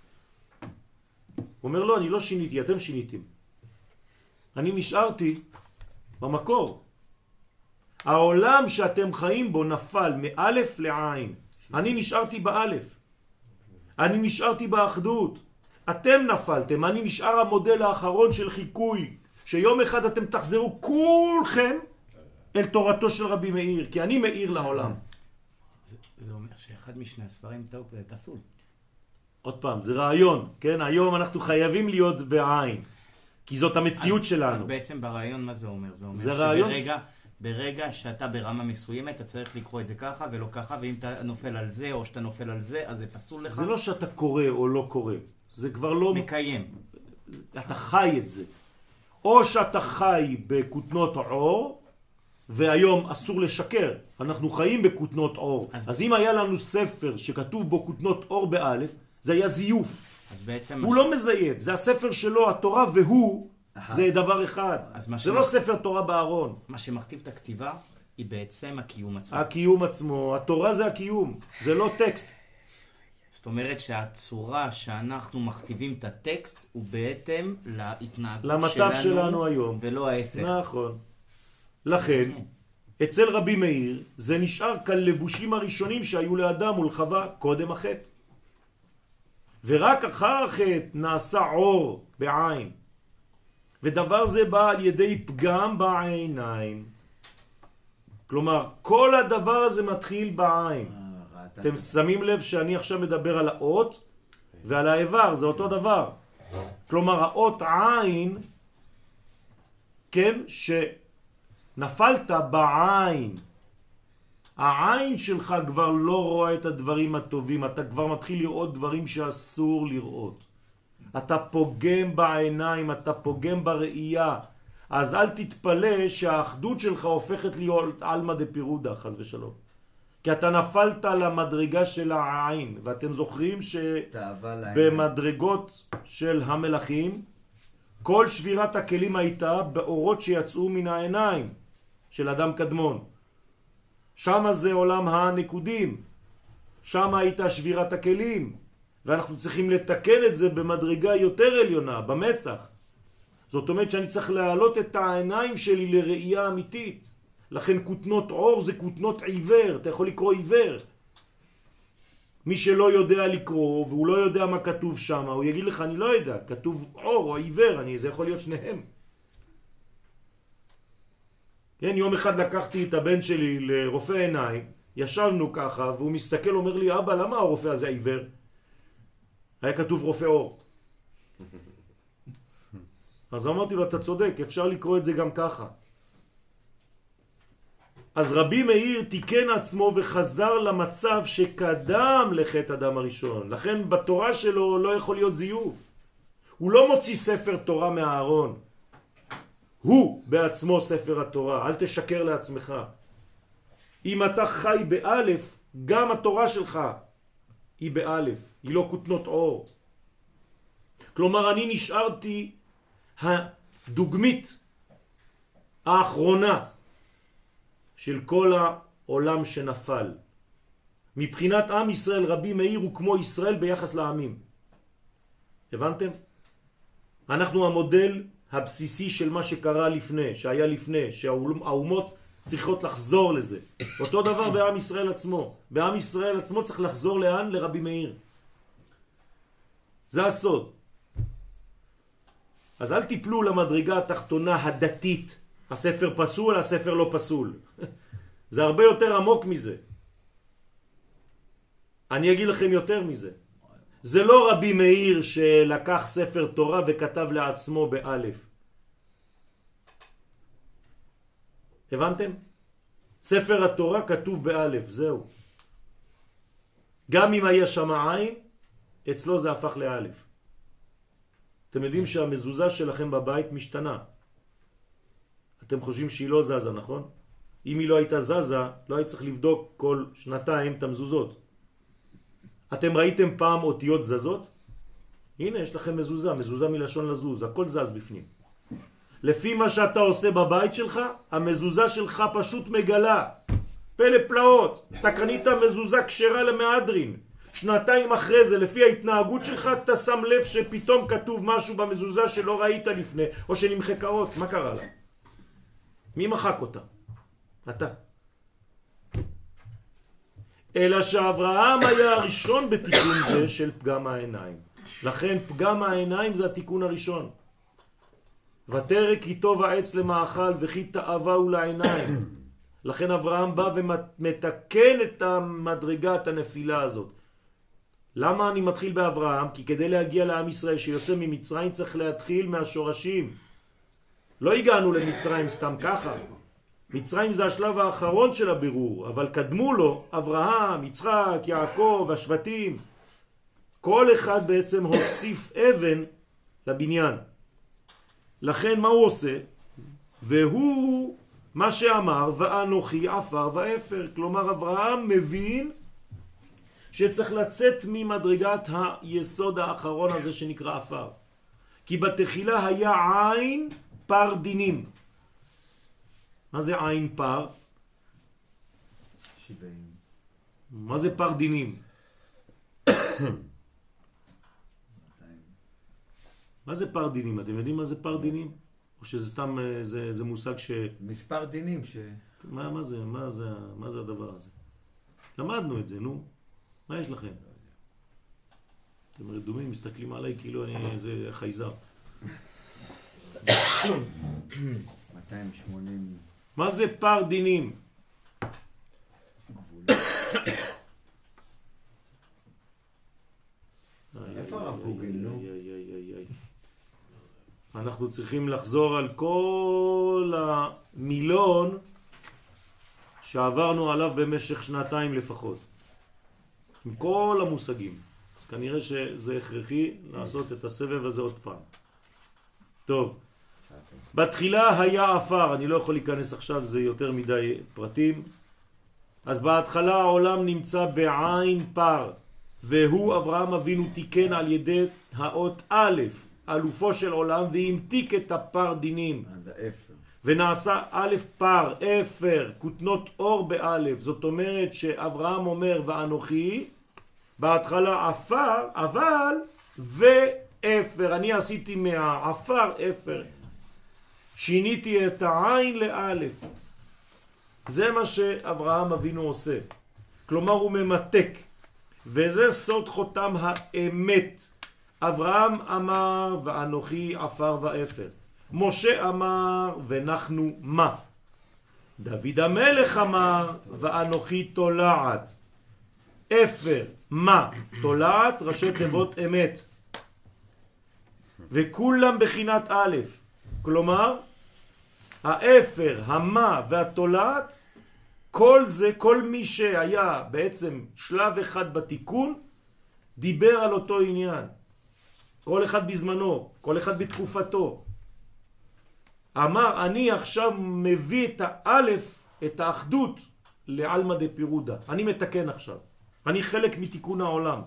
הוא אומר לא, אני לא שיניתי, אתם שיניתם. אני נשארתי במקור. העולם שאתם חיים בו נפל מאלף לעין. אני נשארתי באלף. אני נשארתי באחדות. אתם נפלתם, אני נשאר המודל האחרון של חיקוי. שיום אחד אתם תחזרו כולכם אל תורתו של רבי מאיר, כי אני מאיר לעולם. זה אומר שאחד משני הספרים פסול. עוד פעם, זה רעיון, כן? היום אנחנו חייבים להיות בעין, כי זאת המציאות שלנו. אז בעצם ברעיון מה זה אומר? זה אומר זה רעיון... ברגע שאתה ברמה מסוימת, אתה צריך לקרוא את זה ככה ולא ככה, ואם אתה נופל על זה או שאתה נופל על זה, אז זה פסול לך. זה לא שאתה קורא או לא קורא, זה כבר לא... מקיים. אתה חי את זה. או שאתה חי בכותנות עור, והיום אסור לשקר, אנחנו חיים בכותנות עור. אז אם היה לנו ספר שכתוב בו כותנות עור באלף, זה היה זיוף. אז בעצם הוא לא מזייף, זה הספר שלו, התורה והוא, זה דבר אחד. זה לא ספר תורה בארון. מה שמכתיב את הכתיבה היא בעצם הקיום עצמו. הקיום עצמו, התורה זה הקיום, זה לא טקסט. זאת אומרת שהצורה שאנחנו מכתיבים את הטקסט הוא בהתאם להתנהגות למצב שלנו היום. ולא ההפך. נכון. לכן, אצל רבי מאיר זה נשאר כלבושים הראשונים שהיו לאדם ולחווה קודם החטא. ורק אחר החטא נעשה אור בעין. ודבר זה בא על ידי פגם בעיניים. כלומר, כל הדבר הזה מתחיל בעין. אתם שמים לב שאני עכשיו מדבר על האות ועל האיבר, זה אותו דבר. כלומר, האות עין, כן, שנפלת בעין. העין שלך כבר לא רואה את הדברים הטובים, אתה כבר מתחיל לראות דברים שאסור לראות. אתה פוגם בעיניים, אתה פוגם בראייה. אז אל תתפלא שהאחדות שלך הופכת להיות אלמא דפירודה, חס ושלום. כי אתה נפלת למדרגה של העין, ואתם זוכרים שבמדרגות של המלאכים, כל שבירת הכלים הייתה באורות שיצאו מן העיניים של אדם קדמון. שם זה עולם הנקודים, שם הייתה שבירת הכלים, ואנחנו צריכים לתקן את זה במדרגה יותר עליונה, במצח. זאת אומרת שאני צריך להעלות את העיניים שלי לראייה אמיתית. לכן כותנות עור זה כותנות עיוור, אתה יכול לקרוא עיוור. מי שלא יודע לקרוא והוא לא יודע מה כתוב שם, הוא יגיד לך אני לא יודע, כתוב עור או עיוור, זה יכול להיות שניהם. כן, יום אחד לקחתי את הבן שלי לרופא עיניים, ישבנו ככה והוא מסתכל אומר לי אבא למה הרופא הזה עיוור? היה כתוב רופא עור. אז אמרתי לו אתה צודק, אפשר לקרוא את זה גם ככה. אז רבי מאיר תיקן עצמו וחזר למצב שקדם לחטא אדם הראשון. לכן בתורה שלו לא יכול להיות זיוף. הוא לא מוציא ספר תורה מהארון. הוא בעצמו ספר התורה. אל תשקר לעצמך. אם אתה חי באלף, גם התורה שלך היא באלף. היא לא כותנות אור. כלומר, אני נשארתי הדוגמית האחרונה של כל העולם שנפל. מבחינת עם ישראל, רבי מאיר הוא כמו ישראל ביחס לעמים. הבנתם? אנחנו המודל הבסיסי של מה שקרה לפני, שהיה לפני, שהאומות צריכות לחזור לזה. אותו דבר בעם ישראל עצמו. בעם ישראל עצמו צריך לחזור לאן? לרבי מאיר. זה הסוד. אז אל תיפלו למדרגה התחתונה הדתית. הספר פסול, הספר לא פסול. זה הרבה יותר עמוק מזה. אני אגיד לכם יותר מזה. זה לא רבי מאיר שלקח ספר תורה וכתב לעצמו באלף. הבנתם? ספר התורה כתוב באלף, זהו. גם אם היה שם עין, אצלו זה הפך לאלף. אתם יודעים שהמזוזה שלכם בבית משתנה. אתם חושבים שהיא לא זזה, נכון? אם היא לא הייתה זזה, לא היית צריך לבדוק כל שנתיים את המזוזות. אתם ראיתם פעם אותיות זזות? הנה, יש לכם מזוזה, מזוזה מלשון לזוז, הכל זז בפנים. לפי מה שאתה עושה בבית שלך, המזוזה שלך פשוט מגלה. פלא פלאות. אתה קנית מזוזה כשרה למהדרין. שנתיים אחרי זה, לפי ההתנהגות שלך, אתה שם לב שפתאום כתוב משהו במזוזה שלא ראית לפני, או שנמחק האות. מה קרה לה? מי מחק אותה? אתה. אלא שאברהם היה הראשון בתיקון זה של פגם העיניים. לכן פגם העיניים זה התיקון הראשון. ותרק כי טוב העץ למאכל וכי תאווה לעיניים. לכן אברהם בא ומתקן את המדרגת הנפילה הזאת. למה אני מתחיל באברהם? כי כדי להגיע לעם ישראל שיוצא ממצרים צריך להתחיל מהשורשים. לא הגענו למצרים סתם ככה. מצרים זה השלב האחרון של הבירור, אבל קדמו לו אברהם, יצחק, יעקב, השבטים. כל אחד בעצם הוסיף אבן לבניין. לכן מה הוא עושה? והוא מה שאמר, ואנוכי עפר ואפר. כלומר אברהם מבין שצריך לצאת ממדרגת היסוד האחרון הזה שנקרא עפר. כי בתחילה היה עין פר דינים. מה זה עין פר? 70. מה זה פר דינים? מה זה פר דינים? אתם יודעים מה זה פר דינים? או שזה סתם, זה מושג ש... מספר דינים ש... מה זה הדבר הזה? למדנו את זה, נו. מה יש לכם? אתם רדומים, מסתכלים עליי כאילו זה חייזר. 280 מה זה פר דינים? איפה הרב גוגל, נו? אנחנו צריכים לחזור על כל המילון שעברנו עליו במשך שנתיים לפחות. עם כל המושגים. אז כנראה שזה הכרחי לעשות את הסבב הזה עוד פעם. טוב. בתחילה היה אפר, אני לא יכול להיכנס עכשיו, זה יותר מדי פרטים. אז בהתחלה העולם נמצא בעין פר, והוא אברהם אבינו תיקן על ידי האות א', אלופו של עולם, והמתיק את הפר דינים. ונעשה א' פר, אפר, כותנות אור באלף. זאת אומרת שאברהם אומר ואנוכי, בהתחלה אפר, אבל ואפר. אני עשיתי מהעפר אפר. שיניתי את העין לאלף. זה מה שאברהם אבינו עושה. כלומר הוא ממתק. וזה סוד חותם האמת. אברהם אמר ואנוכי עפר ואפר. משה אמר ונחנו מה. דוד המלך אמר ואנוכי תולעת. אפר מה. תולעת ראשי תיבות אמת. וכולם בחינת א'. כלומר האפר, המה והתולעת כל זה, כל מי שהיה בעצם שלב אחד בתיקון, דיבר על אותו עניין. כל אחד בזמנו, כל אחד בתקופתו. אמר, אני עכשיו מביא את האלף, את האחדות, לעלמא דפירודה. אני מתקן עכשיו. אני חלק מתיקון העולם.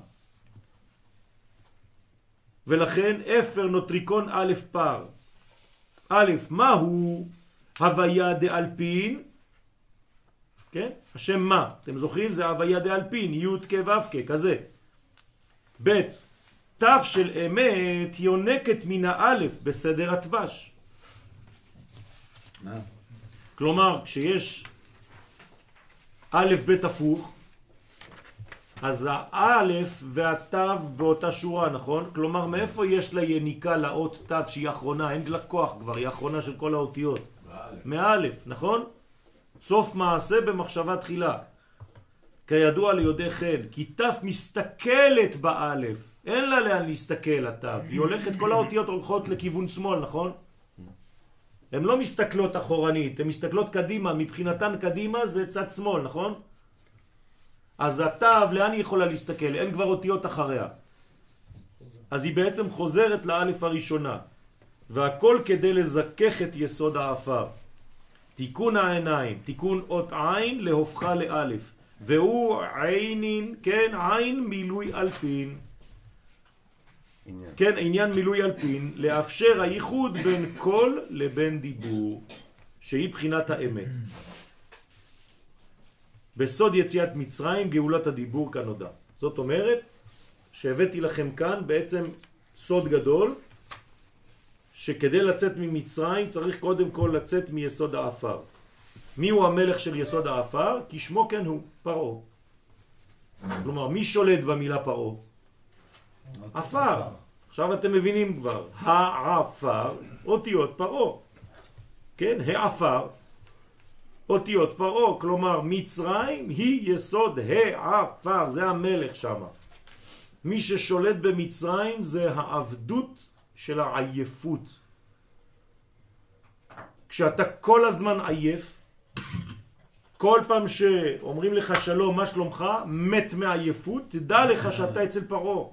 ולכן אפר נוטריקון א' פר. א', מהו הוויה דאלפין? כן? השם מה? אתם זוכרים? זה הוויה דאלפין, י' כ' ו' כ', כזה. ב', ת' של אמת יונקת מן האלף בסדר התבש. כלומר, כשיש א' ב' הפוך, אז האלף והתו באותה שורה, נכון? כלומר, מאיפה יש לה יניקה לאות תו שהיא אחרונה? אין לה כוח כבר, היא האחרונה של כל האותיות. מאלף, נכון? סוף מעשה במחשבה תחילה. כידוע ליודעי חן, כי תו מסתכלת באלף. אין לה לאן להסתכל התו. היא הולכת, כל האותיות הולכות לכיוון שמאל, נכון? הן לא מסתכלות אחורנית, הן מסתכלות קדימה. מבחינתן קדימה זה צד שמאל, נכון? אז התו, לאן היא יכולה להסתכל? אין כבר אותיות אחריה. אז היא בעצם חוזרת לאלף הראשונה. והכל כדי לזכך את יסוד האפר. תיקון העיניים, תיקון אות עין להופכה לאלף. והוא עינין, כן, עין מילוי אלפין. כן, עניין מילוי אלפין, לאפשר הייחוד בין קול לבין דיבור, שהיא בחינת האמת. בסוד יציאת מצרים גאולת הדיבור כנודע. זאת אומרת שהבאתי לכם כאן בעצם סוד גדול, שכדי לצאת ממצרים צריך קודם כל לצאת מיסוד האפר. מי הוא המלך של יסוד האפר? כי שמו כן הוא, פרעה. כלומר, מי שולט במילה פרעה? אפר. עכשיו אתם מבינים כבר, האפר, אותיות פרעה. כן, האפר, אותיות פרעה, כלומר מצרים היא יסוד האפר, זה המלך שם. מי ששולט במצרים זה העבדות של העייפות. כשאתה כל הזמן עייף, כל פעם שאומרים לך שלום, מה שלומך? מת מעייפות, תדע לך שאתה אצל פרעה.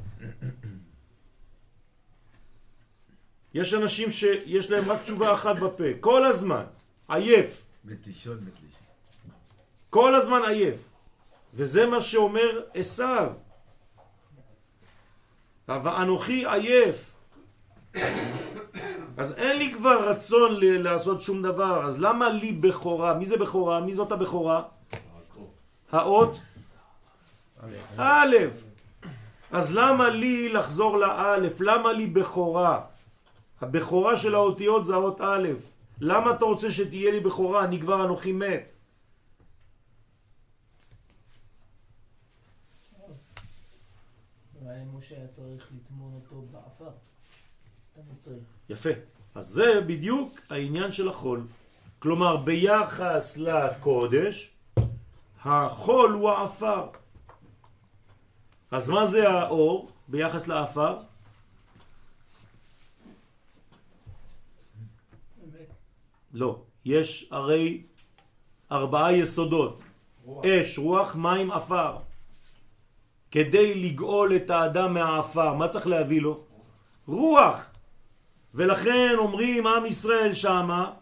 יש אנשים שיש להם רק תשובה אחת בפה, כל הזמן, עייף. בתלישות. כל הזמן עייף. וזה מה שאומר עשיו. ואנוכי עייף. אז אין לי כבר רצון לעשות שום דבר. אז למה לי בכורה? מי זה בכורה? מי זאת הבכורה? האות? א'. אז למה לי לחזור לאלף? למה לי בכורה? הבכורה של האותיות זה האות א'. למה אתה רוצה שתהיה לי בכורה? אני כבר אנוכי מת. אולי משה היה צריך לטמון אותו באפר. אתה מצריך. יפה. אז זה בדיוק העניין של החול. כלומר, ביחס לקודש, החול הוא האפר. אז מה זה האור ביחס לאפר? לא. יש הרי 4 יסודות. אש, רוח, מים, אפר. כדי לגאול את האדם מהאפר, מה צריך להביא לו? רוח. ולכן אומרים עם ישראל שמה,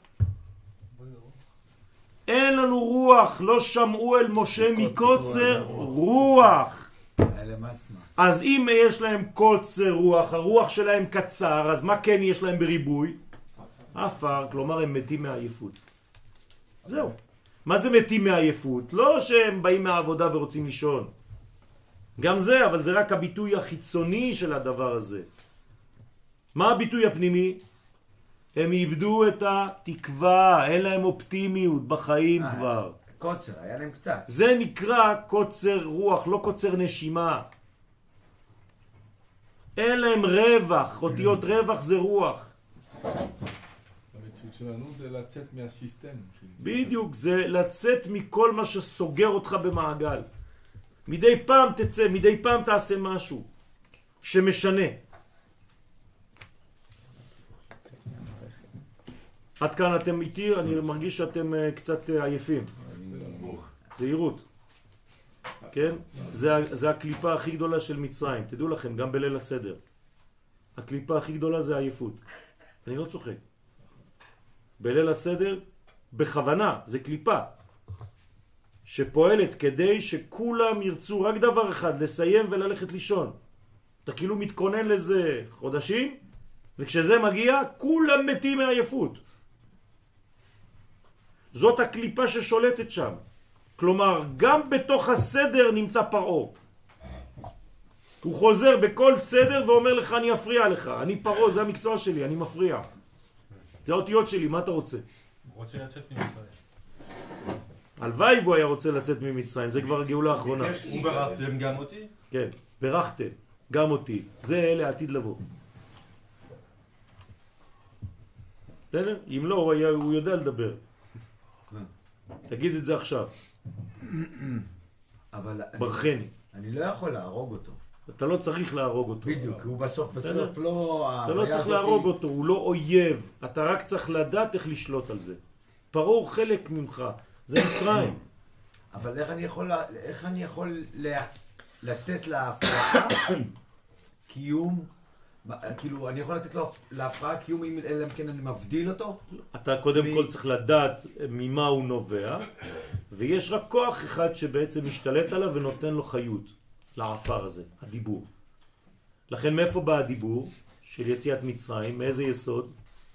אין לנו רוח, לא שמעו אל משה מקוצר רוח. אז אם יש להם קוצר רוח, הרוח שלהם קצר, אז מה כן יש להם בריבוי? אפר, כלומר הם מתים מעייפות. זהו. מה זה מתים מעייפות? לא שהם באים מהעבודה ורוצים לישון. גם זה, אבל זה רק הביטוי החיצוני של הדבר הזה. מה הביטוי הפנימי? הם איבדו את התקווה, אין להם אופטימיות בחיים כבר. קוצר, היה להם קצת. זה נקרא קוצר רוח, לא קוצר נשימה. אין להם רווח, אותיות רווח זה רוח. המציאות שלנו זה לצאת מהסיסטם. בדיוק, זה לצאת מכל מה שסוגר אותך במעגל. מדי פעם תצא, מדי פעם תעשה משהו שמשנה. עד כאן אתם איתי, אני מרגיש שאתם קצת עייפים. זהירות. כן? זה הקליפה הכי גדולה של מצרים. תדעו לכם, גם בליל הסדר. הקליפה הכי גדולה זה העייפות. אני לא צוחק. בליל הסדר, בכוונה, זה קליפה. שפועלת כדי שכולם ירצו רק דבר אחד, לסיים וללכת לישון. אתה כאילו מתכונן לזה חודשים, וכשזה מגיע, כולם מתים מעייפות. זאת הקליפה ששולטת שם. כלומר, גם בתוך הסדר נמצא פרעה. הוא חוזר בכל סדר ואומר לך, אני אפריע לך. אני פרעה, זה המקצוע שלי, אני מפריע. זה האותיות שלי, מה אתה רוצה? הוא רוצה לצאת ממצרים. הלוואי הוא היה רוצה לצאת ממצרים, זה כבר הגאולה האחרונה. וברכתם גם אותי? כן, ברכתם גם אותי. זה לעתיד לבוא. בסדר? אם לא, הוא יודע לדבר. תגיד את זה עכשיו. אבל ברכני. אני לא יכול להרוג אותו. אתה לא צריך להרוג אותו. בדיוק, הוא בסוף לא... אתה לא צריך להרוג אותו, הוא לא אויב. אתה רק צריך לדעת איך לשלוט על זה. פרעה הוא חלק ממך. זה מצרים. אבל איך אני יכול לתת להפרעה קיום, כאילו אני יכול לתת להפרעה קיום אלא אם כן אני מבדיל אותו? אתה קודם כל צריך לדעת ממה הוא נובע, ויש רק כוח אחד שבעצם משתלט עליו ונותן לו חיות לעפר הזה, הדיבור. לכן מאיפה בא הדיבור של יציאת מצרים? מאיזה יסוד?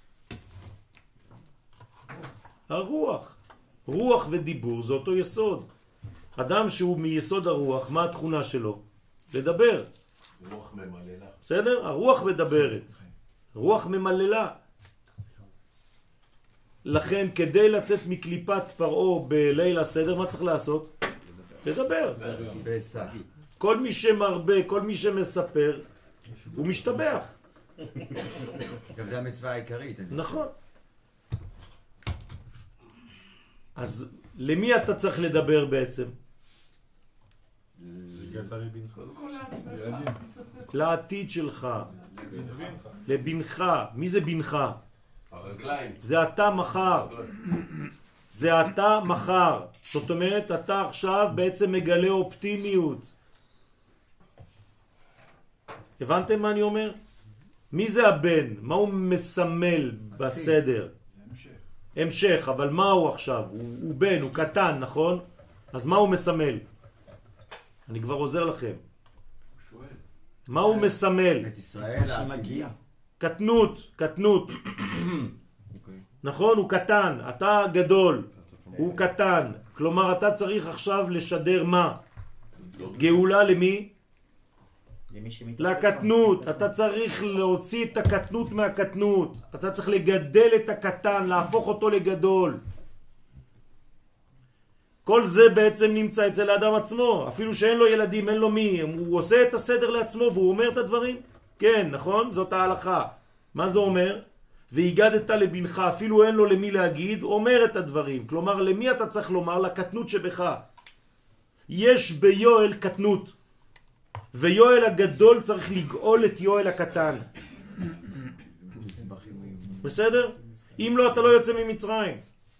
הרוח. רוח ודיבור זה אותו יסוד. אדם שהוא מיסוד הרוח, מה התכונה שלו? לדבר. רוח ממללה. בסדר? הרוח מדברת. רוח ממללה. לכן כדי לצאת מקליפת פרעה בליל הסדר, מה צריך לעשות? לדבר. כל מי שמרבה, כל מי שמספר, הוא משתבח. גם זה המצווה העיקרית. נכון. אז למי אתה צריך לדבר בעצם? לעתיד שלך, לבנך. מי זה בנך? הרגליים. זה אתה מחר. זה אתה מחר. זאת אומרת, אתה עכשיו בעצם מגלה אופטימיות. הבנתם מה אני אומר? מי זה הבן? מה הוא מסמל בסדר? המשך, אבל מה הוא עכשיו? הוא בן, הוא קטן, נכון? אז מה הוא מסמל? אני כבר עוזר לכם. מה הוא מסמל? את ישראל שמגיע. קטנות, קטנות. נכון? הוא קטן, אתה גדול. הוא קטן. כלומר, אתה צריך עכשיו לשדר מה? גאולה למי? לקטנות. אתה צריך להוציא את הקטנות מהקטנות. אתה צריך לגדל את הקטן, להפוך אותו לגדול. כל זה בעצם נמצא אצל האדם עצמו. אפילו שאין לו ילדים, אין לו מי. הוא עושה את הסדר לעצמו והוא אומר את הדברים. כן, נכון? זאת ההלכה. מה זה אומר? והגדת לבנך, אפילו אין לו למי להגיד, אומר את הדברים. כלומר, למי אתה צריך לומר? לקטנות שבך. יש ביואל קטנות. ויואל הגדול צריך לגאול את יואל הקטן. בסדר? אם לא, אתה לא יוצא ממצרים.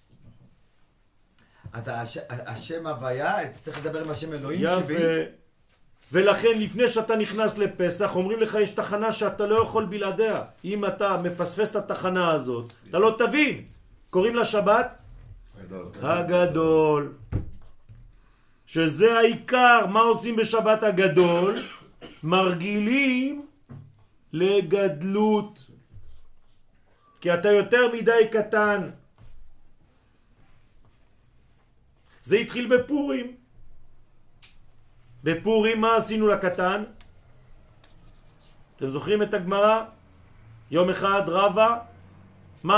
אז השם הוויה, אתה צריך לדבר עם השם אלוהים יפה. ולכן לפני שאתה נכנס לפסח, אומרים לך יש תחנה שאתה לא יכול בלעדיה. אם אתה מפספס את התחנה הזאת, אתה לא תבין. קוראים לה שבת? הגדול. שזה העיקר. מה עושים בשבת הגדול? מרגילים לגדלות. כי אתה יותר מדי קטן. זה התחיל בפורים. בפורים מה עשינו לקטן? אתם זוכרים את הגמרא? יום אחד רבא